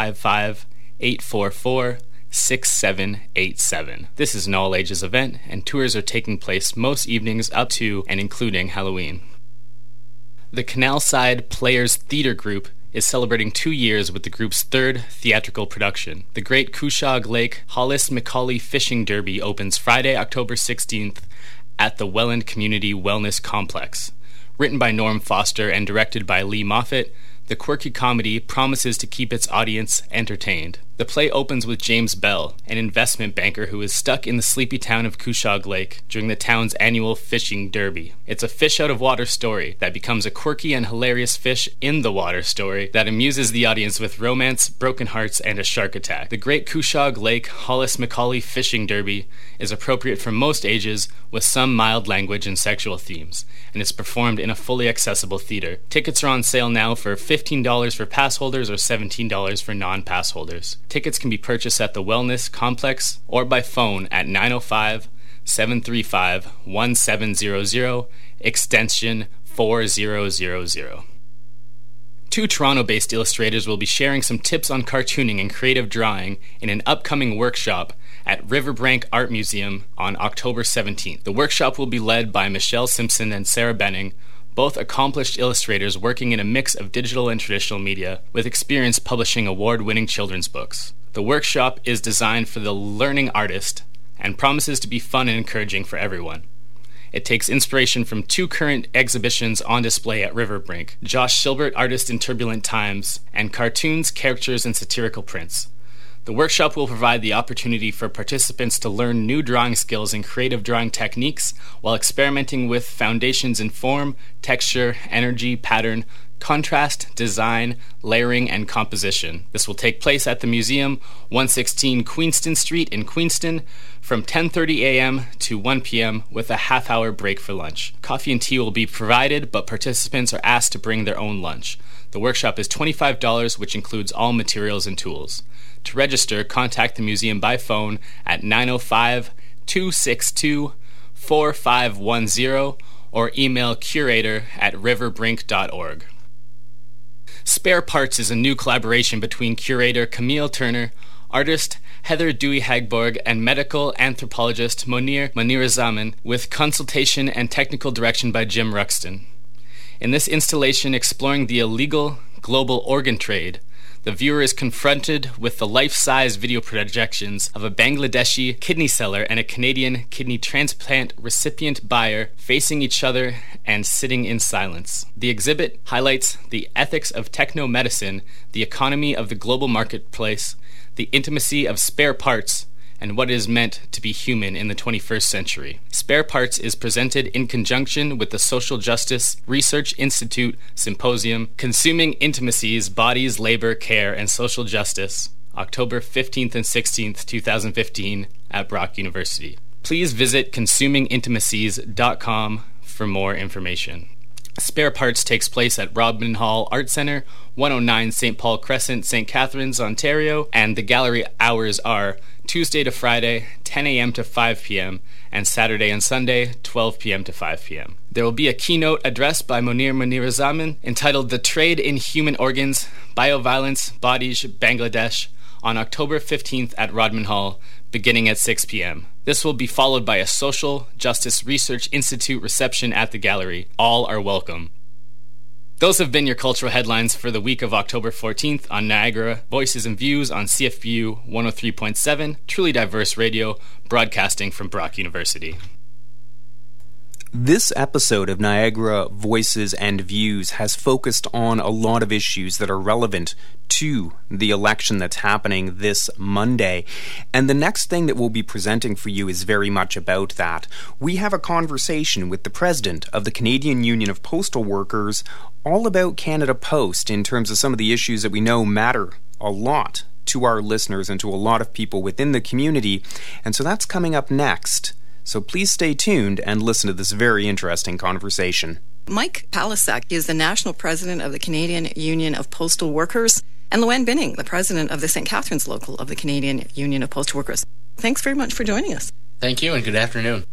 [SPEAKER 4] 855-844-6787. This is an all-ages event, and tours are taking place most evenings up to and including Halloween. The Canalside Players Theatre Group is celebrating 2 years with the group's third theatrical production. The Great Cushaug Lake Hollis Macaulay Fishing Derby opens Friday, October 16th at the Welland Community Wellness Complex. Written by Norm Foster and directed by Lee Moffat, the quirky comedy promises to keep its audience entertained. The play opens with James Bell, an investment banker who is stuck in the sleepy town of Cushaug Lake during the town's annual fishing derby. It's a fish-out-of-water story that becomes a quirky and hilarious fish-in-the-water story that amuses the audience with romance, broken hearts, and a shark attack. The Great Cushaug Lake Hollis Macaulay Fishing Derby is appropriate for most ages with some mild language and sexual themes, and is performed in a fully accessible theater. Tickets are on sale now for $15 for pass holders or $17 for non-pass holders. Tickets can be purchased at the Wellness Complex or by phone at 905-735-1700, extension 4000. 2 Toronto-based illustrators will be sharing some tips on cartooning and creative drawing in an upcoming workshop at Riverbank Art Museum on October 17th. The workshop will be led by Michelle Simpson and Sarah Benning, both accomplished illustrators working in a mix of digital and traditional media, with experience publishing award-winning children's books. The workshop is designed for the learning artist and promises to be fun and encouraging for everyone. It takes inspiration from 2 current exhibitions on display at Riverbank: Josh Silbert, Artist in Turbulent Times, and Cartoons, Characters, and Satirical Prints. The workshop will provide the opportunity for participants to learn new drawing skills and creative drawing techniques while experimenting with foundations in form, texture, energy, pattern, contrast, design, layering, and composition. This will take place at the museum, 116 Queenston Street in Queenston, from 10:30 a.m. to 1 p.m. with a half-hour break for lunch. Coffee and tea will be provided, but participants are asked to bring their own lunch. The workshop is $25, which includes all materials and tools. To register, contact the museum by phone at 905-262-4510 or email curator@riverbrink.org. Spare Parts is a new collaboration between curator Camille Turner, artist Heather Dewey-Hagborg, and medical anthropologist Monir Manirazaman, with consultation and technical direction by Jim Ruxton. In this installation exploring the illegal global organ trade, the viewer is confronted with the life-size video projections of a Bangladeshi kidney seller and a Canadian kidney transplant recipient buyer facing each other and sitting in silence. The exhibit highlights the ethics of techno-medicine, the economy of the global marketplace, the intimacy of spare parts, and what it is meant to be human in the 21st century. Spare Parts is presented in conjunction with the Social Justice Research Institute Symposium, Consuming Intimacies, Bodies, Labor, Care, and Social Justice, October 15th and 16th, 2015, at Brock University. Please visit consumingintimacies.com for more information. Spare Parts takes place at Robin Hall Art Centre, 109 St. Paul Crescent, St. Catharines, Ontario, and the gallery hours are Tuesday to Friday, 10 a.m. to 5 p.m., and Saturday and Sunday, 12 p.m. to 5 p.m. There will be a keynote address by Monir Manirazaman entitled The Trade in Human Organs, Bioviolence, Bodies, Bangladesh, on October 15th at Rodman Hall, beginning at 6 p.m. This will be followed by a Social Justice Research Institute reception at the gallery. All are welcome. Those have been your cultural headlines for the week of October 14th on Niagara Voices and Views on CFBU 103.7, truly diverse radio, broadcasting from Brock University.
[SPEAKER 1] This episode of Niagara Voices and Views has focused on a lot of issues that are relevant to the election that's happening this Monday. And the next thing that we'll be presenting for you is very much about that. We have a conversation with the president of the Canadian Union of Postal Workers all about Canada Post in terms of some of the issues that we know matter a lot to our listeners and to a lot of people within the community. And so that's coming up next. So please stay tuned and listen to this very interesting conversation.
[SPEAKER 5] Mike Palisak is the national president of the Canadian Union of Postal Workers, and Luann Binning, the president of the St. Catharines local of the Canadian Union of Postal Workers. Thanks very much for joining us.
[SPEAKER 6] Thank you, and good afternoon.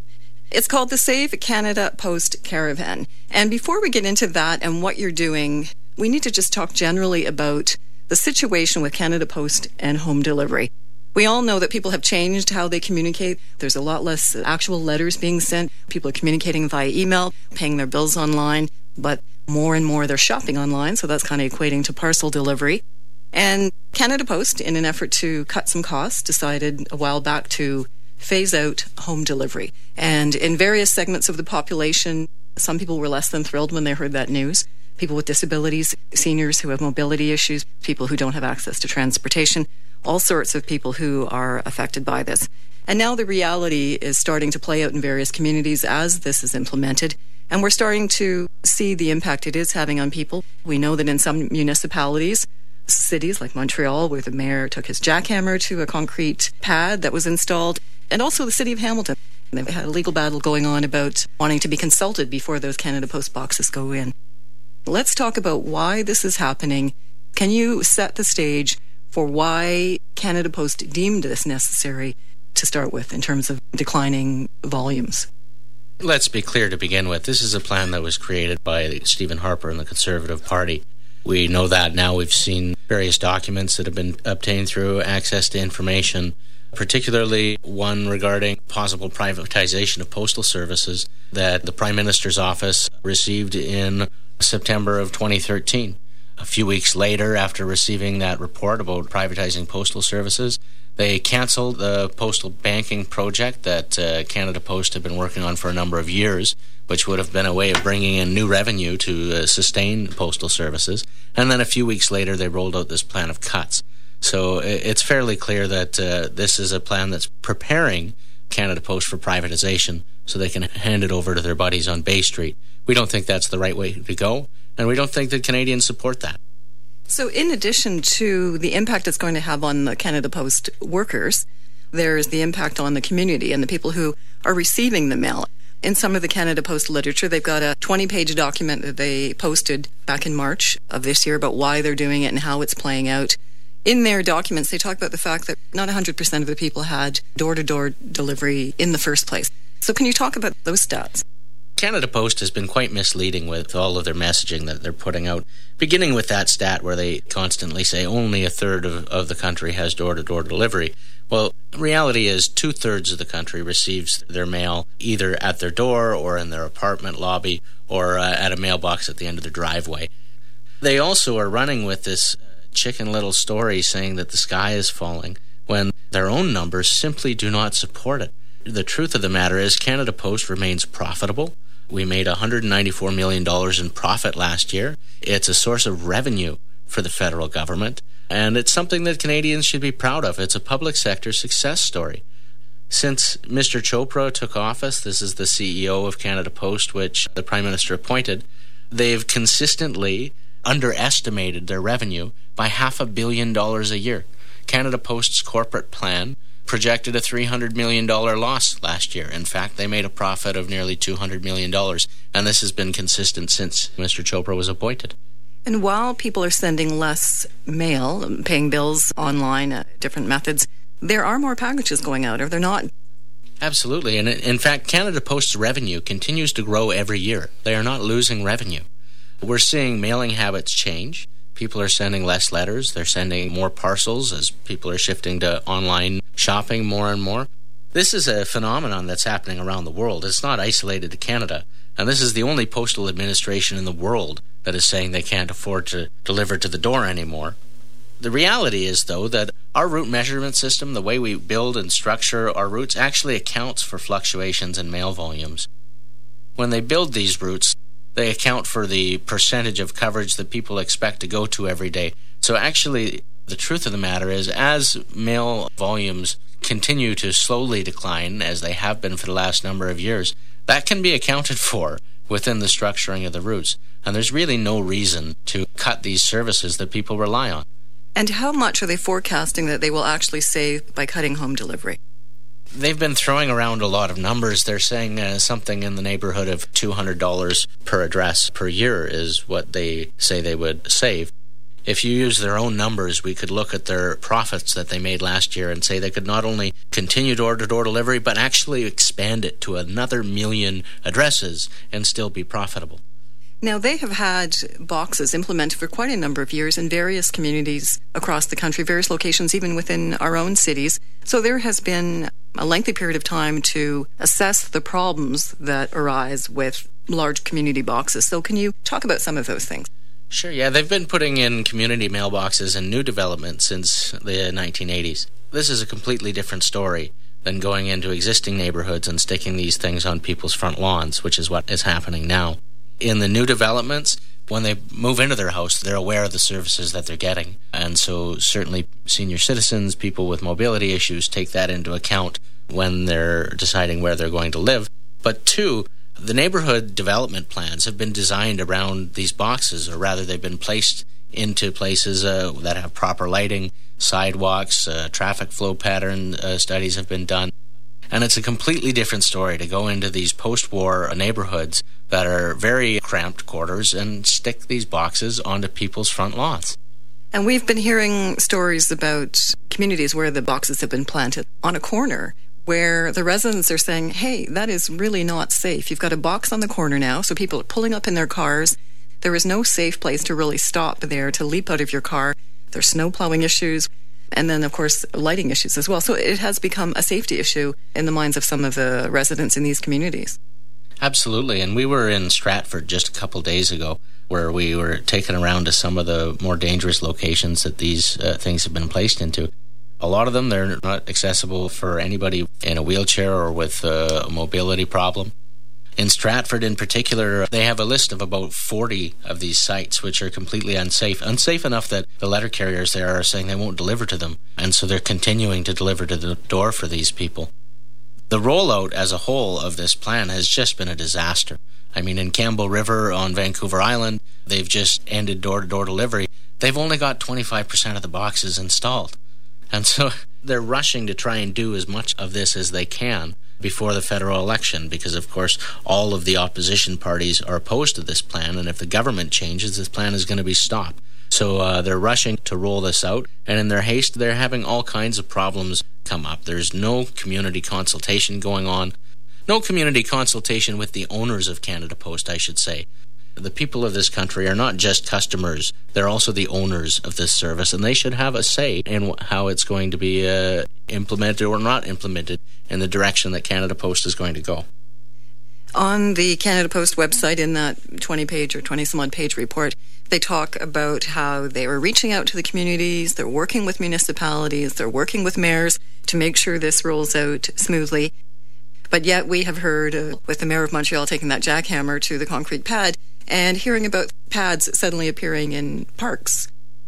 [SPEAKER 5] It's called the Save Canada Post Caravan. And before we get into that and what you're doing, we need to just talk generally about the situation with Canada Post and home delivery. We all know that people have changed how they communicate. There's a lot less actual letters being sent. People are communicating via email, paying their bills online, but more and more they're shopping online, so that's kind of equating to parcel delivery. And Canada Post, in an effort to cut some costs, decided a while back to phase out home delivery. And in various segments of the population, some people were less than thrilled when they heard that news. People with disabilities, seniors who have mobility issues, people who don't have access to transportation, all sorts of people who are affected by this. And now the reality is starting to play out in various communities as this is implemented. And we're starting to see the impact it is having on people. We know that in some municipalities, cities like Montreal, where the mayor took his jackhammer to a concrete pad that was installed, and also the city of Hamilton. They've had a legal battle going on about wanting to be consulted before those Canada Post boxes go in. Let's talk about why this is happening. Can you set the stage for why Canada Post deemed this necessary to start with in terms of declining volumes?
[SPEAKER 6] Let's be clear to begin with. This is a plan that was created by Stephen Harper and the Conservative Party. We know that now. We've seen various documents that have been obtained through access to information, particularly one regarding possible privatization of postal services that the Prime Minister's office received in September of 2013. A few weeks later, after receiving that report about privatizing postal services, they canceled the postal banking project that Canada Post had been working on for a number of years, which would have been a way of bringing in new revenue to sustain postal services. And then a few weeks later, they rolled out this plan of cuts. So it's fairly clear that this is a plan that's preparing Canada Post for privatization so they can hand it over to their buddies on Bay Street. We don't think that's the right way to go, and we don't think that Canadians support that.
[SPEAKER 5] So in addition to the impact it's going to have on the Canada Post workers, there's the impact on the community and the people who are receiving the mail. In some of the Canada Post literature, they've got a 20-page document that they posted back in March of this year about why they're doing it and how it's playing out. In their documents, they talk about the fact that not 100% of the people had door-to-door delivery in the first place. So can you talk about those stats?
[SPEAKER 6] Canada Post has been quite misleading with all of their messaging that they're putting out, beginning with that stat where they constantly say only a third of the country has door-to-door delivery. Well, reality is 2/3 of the country receives their mail either at their door or in their apartment lobby or at a mailbox at the end of their driveway. They also are running with this Chicken Little story saying that the sky is falling when their own numbers simply do not support it. The truth of the matter is Canada Post remains profitable. We made $194 million in profit last year. It's a source of revenue for the federal government, and it's something that Canadians should be proud of. It's a public sector success story. Since Mr. Chopra took office, this is the CEO of Canada Post, which the Prime Minister appointed, they've consistently underestimated their revenue by $500 million a year. Canada Post's corporate plan projected a $300 million loss last year. In fact, they made a profit of nearly $200 million, and this has been consistent since Mr. Chopra was appointed.
[SPEAKER 5] And while people are sending less mail, paying bills online, different methods, there are more packages going out, are there not?
[SPEAKER 6] Absolutely, and in fact, Canada Post's revenue continues to grow every year. They are not losing revenue. We're seeing mailing habits change. People are sending less letters. They're sending more parcels as people are shifting to online shopping more and more. This is a phenomenon that's happening around the world. It's not isolated to Canada. And this is the only postal administration in the world that is saying they can't afford to deliver to the door anymore. The reality is, though, that our route measurement system, the way we build and structure our routes, actually accounts for fluctuations in mail volumes. When they build these routes, they account for the percentage of coverage that people expect to go to every day. So actually, the truth of the matter is, as mail volumes continue to slowly decline, as they have been for the last number of years, that can be accounted for within the structuring of the routes. And there's really no reason to cut these services that people rely on.
[SPEAKER 5] And how much are they forecasting that they will actually save by cutting home delivery?
[SPEAKER 6] They've been throwing around a lot of numbers. They're saying something in the neighborhood of $200 per address per year is what they say they would save. if you use their own numbers, we could look at their profits that they made last year and say they could not only continue door-to-door delivery, but actually expand it to another 1 million addresses and still be profitable.
[SPEAKER 5] Now, they have had boxes implemented for quite a number of years in various communities across the country, various locations, even within our own cities. So there has been a lengthy period of time to assess the problems that arise with large community boxes. So can you talk about some of those things?
[SPEAKER 6] Sure, yeah. They've been putting in community mailboxes in new development since the 1980s. This is a completely different story than going into existing neighborhoods and sticking these things on people's front lawns, which is what is happening now. In the new developments, when they move into their house, they're aware of the services that they're getting. And so certainly senior citizens, people with mobility issues, take that into account when they're deciding where they're going to live. But two, the neighborhood development plans have been designed around these boxes, or rather they've been placed into places that have proper lighting, sidewalks, traffic flow pattern studies have been done. And it's a completely different story to go into these post-war neighborhoods that are very cramped quarters and stick these boxes onto people's front lawns.
[SPEAKER 5] And we've been hearing stories about communities where the boxes have been planted on a corner, where the residents are saying, hey, that is really not safe. You've got a box on the corner now, so people are pulling up in their cars. There is no safe place to really stop there, to leap out of your car. There's snow plowing issues. And then, of course, lighting issues as well. So it has become a safety issue in the minds of some of the residents in these communities.
[SPEAKER 6] Absolutely. And we were in Stratford just a couple days ago, where we were taken around to some of the more dangerous locations that these things have been placed into. A lot of them, they're not accessible for anybody in a wheelchair or with a mobility problem. In Stratford in particular, they have a list of about 40 of these sites which are completely unsafe. Unsafe enough that the letter carriers there are saying they won't deliver to them. And so they're continuing to deliver to the door for these people. The rollout as a whole of this plan has just been a disaster. I mean, in Campbell River on Vancouver Island, they've just ended door-to-door delivery. They've only got 25% of the boxes installed. And so they're rushing to try and do as much of this as they can before the federal election, because, of course, all of the opposition parties are opposed to this plan, and if the government changes, this plan is going to be stopped. So they're rushing to roll this out, and in their haste, they're having all kinds of problems come up. There's no community consultation going on. No community consultation with the owners of Canada Post, I should say. The people of this country are not just customers, they're also the owners of this service, and they should have a say in how it's going to be implemented or not implemented in the direction that Canada Post is going to go.
[SPEAKER 5] On the Canada Post website, in that 20-page or 20-some-odd page report, they talk about how they were reaching out to the communities, they're working with municipalities, they're working with mayors to make sure this rolls out smoothly. But yet we have heard, with the Mayor of Montreal taking that jackhammer to the concrete pad, and hearing about pads suddenly appearing in parks.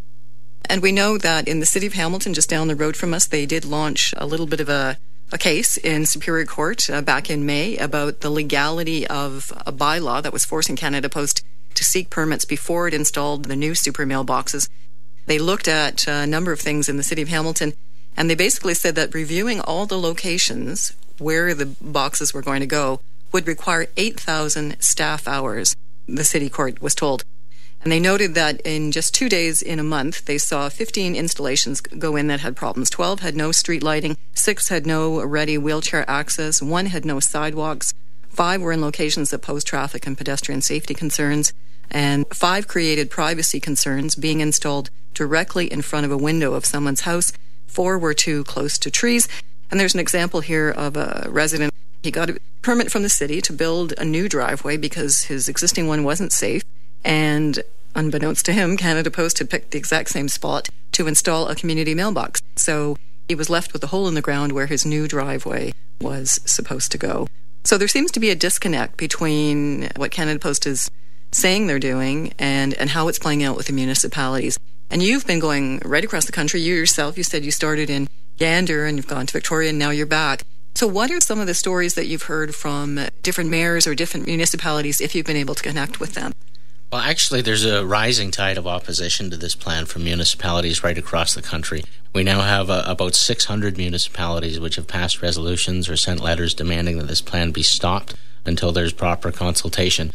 [SPEAKER 5] And we know that in the city of Hamilton, just down the road from us, they did launch a little bit of a case in Superior Court back in May about the legality of a bylaw that was forcing Canada Post to seek permits before it installed the new super mailboxes. They looked at a number of things in the city of Hamilton, and they basically said that reviewing all the locations where the boxes were going to go would require 8,000 staff hours, the city court was told. And they noted that in just 2 days in a month, they saw 15 installations go in that had problems. 12 had no street lighting, 6 had no ready wheelchair access, 1 had no sidewalks, 5 were in locations that posed traffic and pedestrian safety concerns, and 5 created privacy concerns, being installed directly in front of a window of someone's house. 4 were too close to trees. And there's an example here of a resident. He got a permit from the city to build a new driveway because his existing one wasn't safe. And unbeknownst to him, Canada Post had picked the exact same spot to install a community mailbox. So he was left with a hole in the ground where his new driveway was supposed to go. So there seems to be a disconnect between what Canada Post is saying they're doing and how it's playing out with the municipalities. And you've been going right across the country. You yourself, you said you started in Gander and you've gone to Victoria and now you're back. So what are some of the stories that you've heard from different mayors or different municipalities if you've been able to connect with them?
[SPEAKER 6] Well, actually, there's a rising tide of opposition to this plan from municipalities right across the country. We now have about 600 municipalities which have passed resolutions or sent letters demanding that this plan be stopped until there's proper consultation.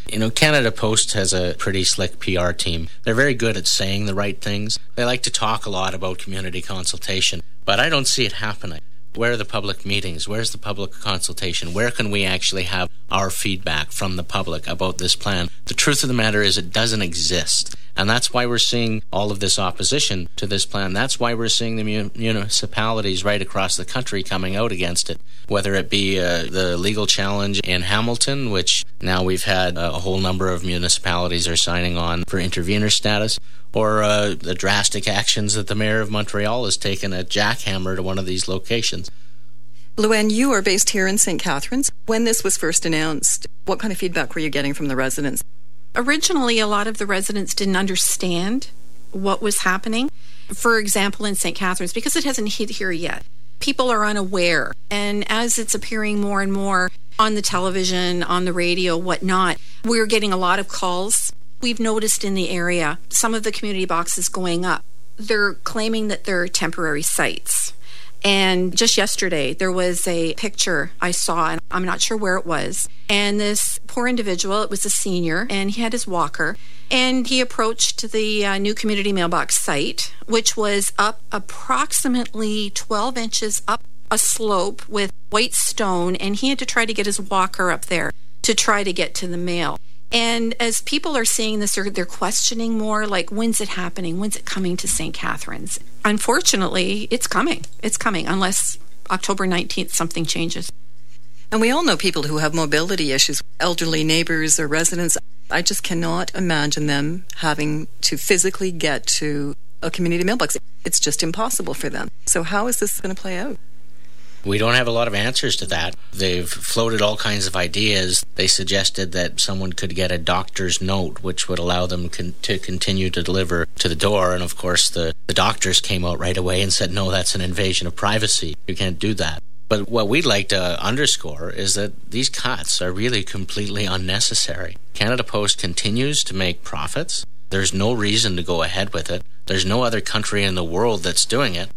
[SPEAKER 6] Canada Post has a pretty slick PR team. They're very good at saying the right things. They like to talk a lot about community consultation, but I don't see it happening. Where are the public meetings? Where's the public consultation? Where can we actually have our feedback from the public about this plan? The truth of the matter is it doesn't exist. And that's why we're seeing all of this opposition to this plan. That's why we're seeing the municipalities right across the country coming out against it, whether it be the legal challenge in Hamilton, which now we've had a whole number of municipalities are signing on for intervener status, or the drastic actions that the mayor of Montreal has taken at jackhammer to one of these locations.
[SPEAKER 5] Luann, you are based here in St. Catharines. When this was first announced, what kind of feedback were you getting from the residents?
[SPEAKER 7] Originally, a lot of the residents didn't understand what was happening. For example, in St. Catharines, because it hasn't hit here yet, people are unaware. And as it's appearing more and more on the television, on the radio, whatnot, we're getting a lot of calls. We've noticed in the area some of the community boxes going up. They're claiming that they're temporary sites. And just yesterday, there was a picture I saw, and I'm not sure where it was. And this poor individual, it was a senior, and he had his walker. And he approached the new community mailbox site, which was up approximately 12 inches up a slope with white stone. And he had to try to get his walker up there to try to get to the mail. And as people are seeing this, they're questioning more, like, when's it happening? When's it coming to St. Catharines? Unfortunately, it's coming. It's coming, unless October 19th something changes.
[SPEAKER 5] And we all know people who have mobility issues, elderly neighbors or residents. I just cannot imagine them having to physically get to a community mailbox. It's just impossible for them. So how is this going to play out?
[SPEAKER 6] We don't have a lot of answers to that. They've floated all kinds of ideas. They suggested that someone could get a doctor's note, which would allow them to continue to deliver to the door. And of course, the doctors came out right away and said, no, that's an invasion of privacy. You can't do that. But what we'd like to underscore is that these cuts are really completely unnecessary. Canada Post continues to make profits. There's no reason to go ahead with it. There's no other country in the world that's doing it.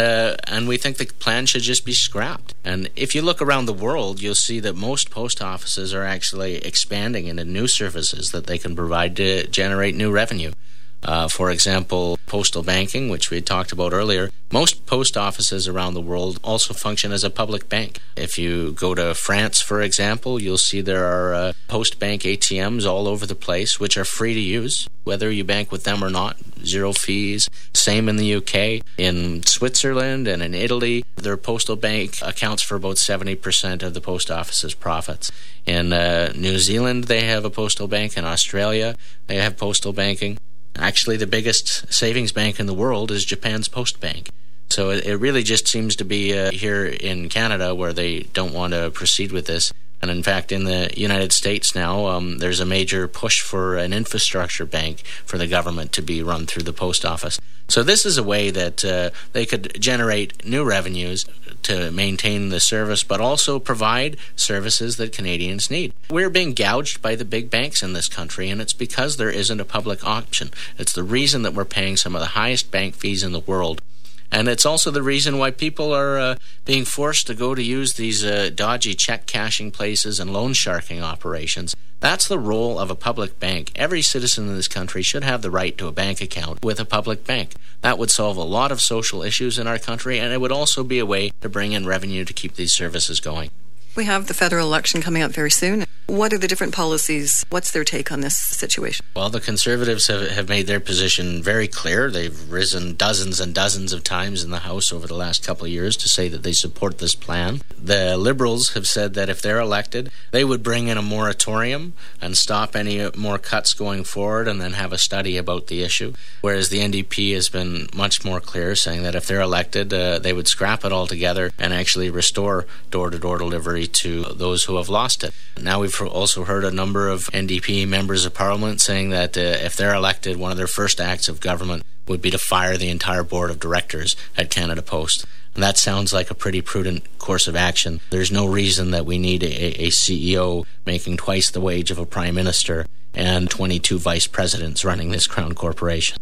[SPEAKER 6] And we think the plan should just be scrapped. And if you look around the world, you'll see that most post offices are actually expanding into new services that they can provide to generate new revenue. For example, postal banking, which we had talked about earlier. Most post offices around the world also function as a public bank. If you go to France, for example, you'll see there are post bank ATMs all over the place, which are free to use, whether you bank with them or not. Zero fees. Same in the UK. In Switzerland and in Italy, their postal bank accounts for about 70% of the post office's profits. In New Zealand, they have a postal bank. In Australia, they have postal banking. Actually, the biggest savings bank in the world is Japan's Post Bank. So it really just seems to be here in Canada where they don't want to proceed with this. And in fact, in the United States now, there's a major push for an infrastructure bank for the government to be run through the post office. So this is a way that they could generate new revenues to maintain the service, but also provide services that Canadians need. We're being gouged by the big banks in this country, and it's because there isn't a public option. It's the reason that we're paying some of the highest bank fees in the world. And it's also the reason why people are being forced to go to use these dodgy check cashing places and loan sharking operations. That's the role of a public bank. Every citizen in this country should have the right to a bank account with a public bank. That would solve a lot of social issues in our country, and it would also be a way to bring in revenue to keep these services going.
[SPEAKER 5] We have the federal election coming up very soon. What are the different policies? What's their take on this situation?
[SPEAKER 6] Well, the Conservatives have made their position very clear. They've risen dozens and dozens of times in the House over the last couple of years to say that they support this plan. The Liberals have said that if they're elected, they would bring in a moratorium and stop any more cuts going forward and then have a study about the issue. Whereas the NDP has been much more clear, saying that if they're elected, they would scrap it altogether and actually restore door-to-door delivery to those who have lost it. Now we've also heard a number of NDP members of Parliament saying that if they're elected, one of their first acts of government would be to fire the entire board of directors at Canada Post. And that sounds like a pretty prudent course of action. There's no reason that we need a CEO making twice the wage of a prime minister and 22 vice presidents running this crown corporation.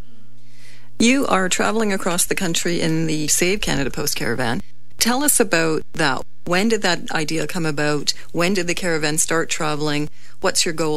[SPEAKER 5] You are traveling across the country in the Save Canada Post caravan. Tell us about that. When did that idea come about? When did the caravan start traveling? What's your goal?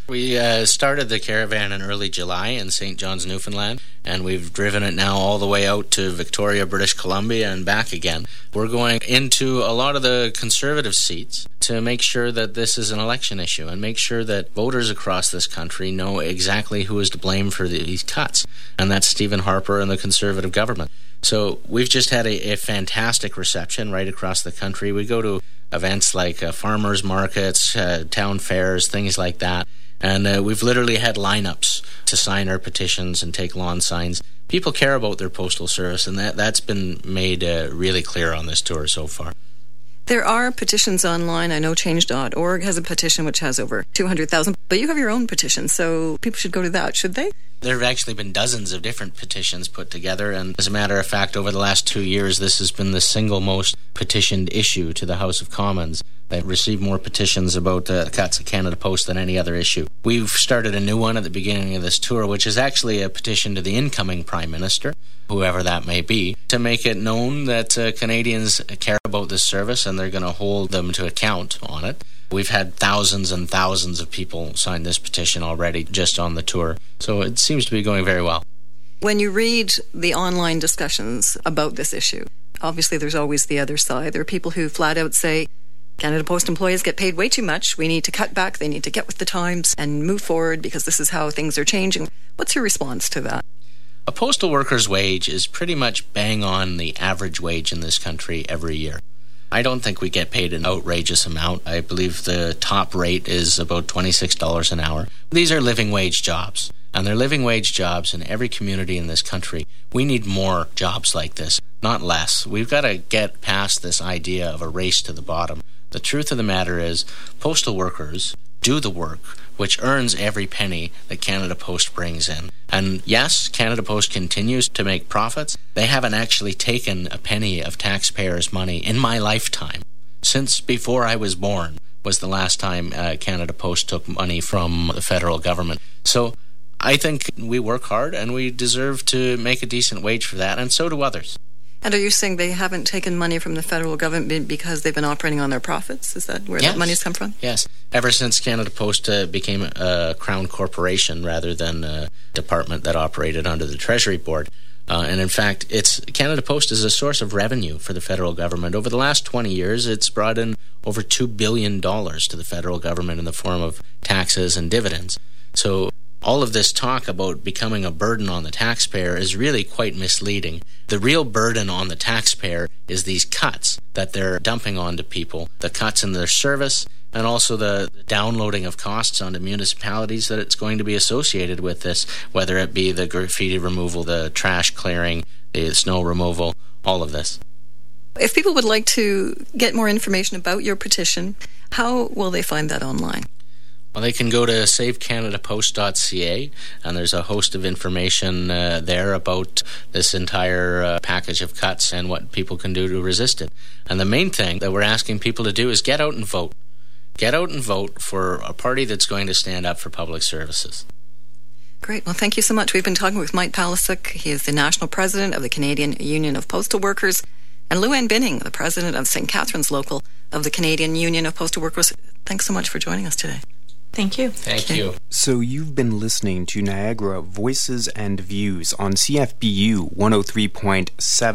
[SPEAKER 6] We started the caravan in early July in St. John's, Newfoundland, and we've driven it now all the way out to Victoria, British Columbia, and back again. We're going into a lot of the conservative seats to make sure that this is an election issue and make sure that voters across this country know exactly who is to blame for these cuts, and that's Stephen Harper and the Conservative government. So we've just had a fantastic reception right across the country. We go to events like farmers markets, town fairs, things like that. And we've literally had lineups to sign our petitions and take lawn signs. People care about their postal service, and that's been made really clear on this tour so far.
[SPEAKER 5] There are petitions online. I know Change.org has a petition which has over 200,000, but you have your own petition, so people should go to that, should they?
[SPEAKER 6] There have actually been dozens of different petitions put together, and as a matter of fact, over the last 2 years, this has been the single most petitioned issue to the House of Commons. They've received more petitions about the cuts of Canada Post than any other issue. We've started a new one at the beginning of this tour, which is actually a petition to the incoming Prime Minister, whoever that may be, to make it known that Canadians care about this service and they're going to hold them to account on it. We've had thousands and thousands of people sign this petition already just on the tour, so it seems to be going very well.
[SPEAKER 5] When you read the online discussions about this issue, obviously there's always the other side. There are people who flat out say, Canada Post employees get paid way too much. We need to cut back. They need to get with the times and move forward because this is how things are changing. What's your response to that?
[SPEAKER 6] A postal worker's wage is pretty much bang on the average wage in this country every year. I don't think we get paid an outrageous amount. I believe the top rate is about $26 an hour. These are living wage jobs, and they're living wage jobs in every community in this country. We need more jobs like this, not less. We've got to get past this idea of a race to the bottom. The truth of the matter is, postal workers do the work which earns every penny that Canada Post brings in. And yes, Canada Post continues to make profits. They haven't actually taken a penny of taxpayers' money in my lifetime. Since before I was born was the last time Canada Post took money from the federal government. So I think we work hard and we deserve to make a decent wage for that, and so do others.
[SPEAKER 5] And are you saying they haven't taken money from the federal government because they've been operating on their profits? Is that where that money's come from?
[SPEAKER 6] Yes. Ever since Canada Post became a Crown corporation rather than a department that operated under the Treasury Board. And in fact, Canada Post is a source of revenue for the federal government. Over the last 20 years, it's brought in over $2 billion to the federal government in the form of taxes and dividends. So all of this talk about becoming a burden on the taxpayer is really quite misleading. The real burden on the taxpayer is these cuts that they're dumping onto people, the cuts in their service, and also the downloading of costs onto municipalities that it's going to be associated with this, whether it be the graffiti removal, the trash clearing, the snow removal, all of this.
[SPEAKER 5] If people would like to get more information about your petition, how will they find that online?
[SPEAKER 6] Well, they can go to savecanadapost.ca, and there's a host of information there about this entire package of cuts and what people can do to resist it. And the main thing that we're asking people to do is get out and vote. Get out and vote for a party that's going to stand up for public services.
[SPEAKER 5] Great. Well, thank you so much. We've been talking with Mike Palasuk. He is the National President of the Canadian Union of Postal Workers, and Lou-Anne Binning, the President of St. Catharines Local of the Canadian Union of Postal Workers. Thanks so much for joining us today.
[SPEAKER 7] Thank you.
[SPEAKER 6] Thank you.
[SPEAKER 1] So you've been listening to Niagara Voices and Views on CFBU 103.7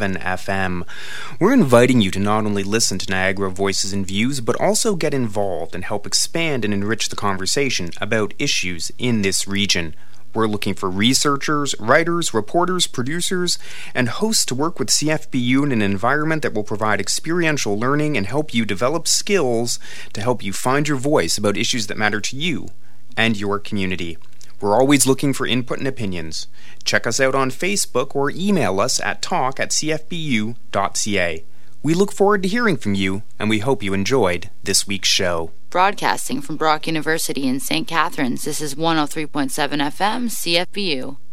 [SPEAKER 1] FM. We're inviting you to not only listen to Niagara Voices and Views, but also get involved and help expand and enrich the conversation about issues in this region. We're looking for researchers, writers, reporters, producers, and hosts to work with CFBU in an environment that will provide experiential learning and help you develop skills to help you find your voice about issues that matter to you and your community. We're always looking for input and opinions. Check us out on Facebook or email us at talk@cfbu.ca. We look forward to hearing from you, and we hope you enjoyed this week's show.
[SPEAKER 8] Broadcasting from Brock University in St. Catharines, this is 103.7 FM CFBU.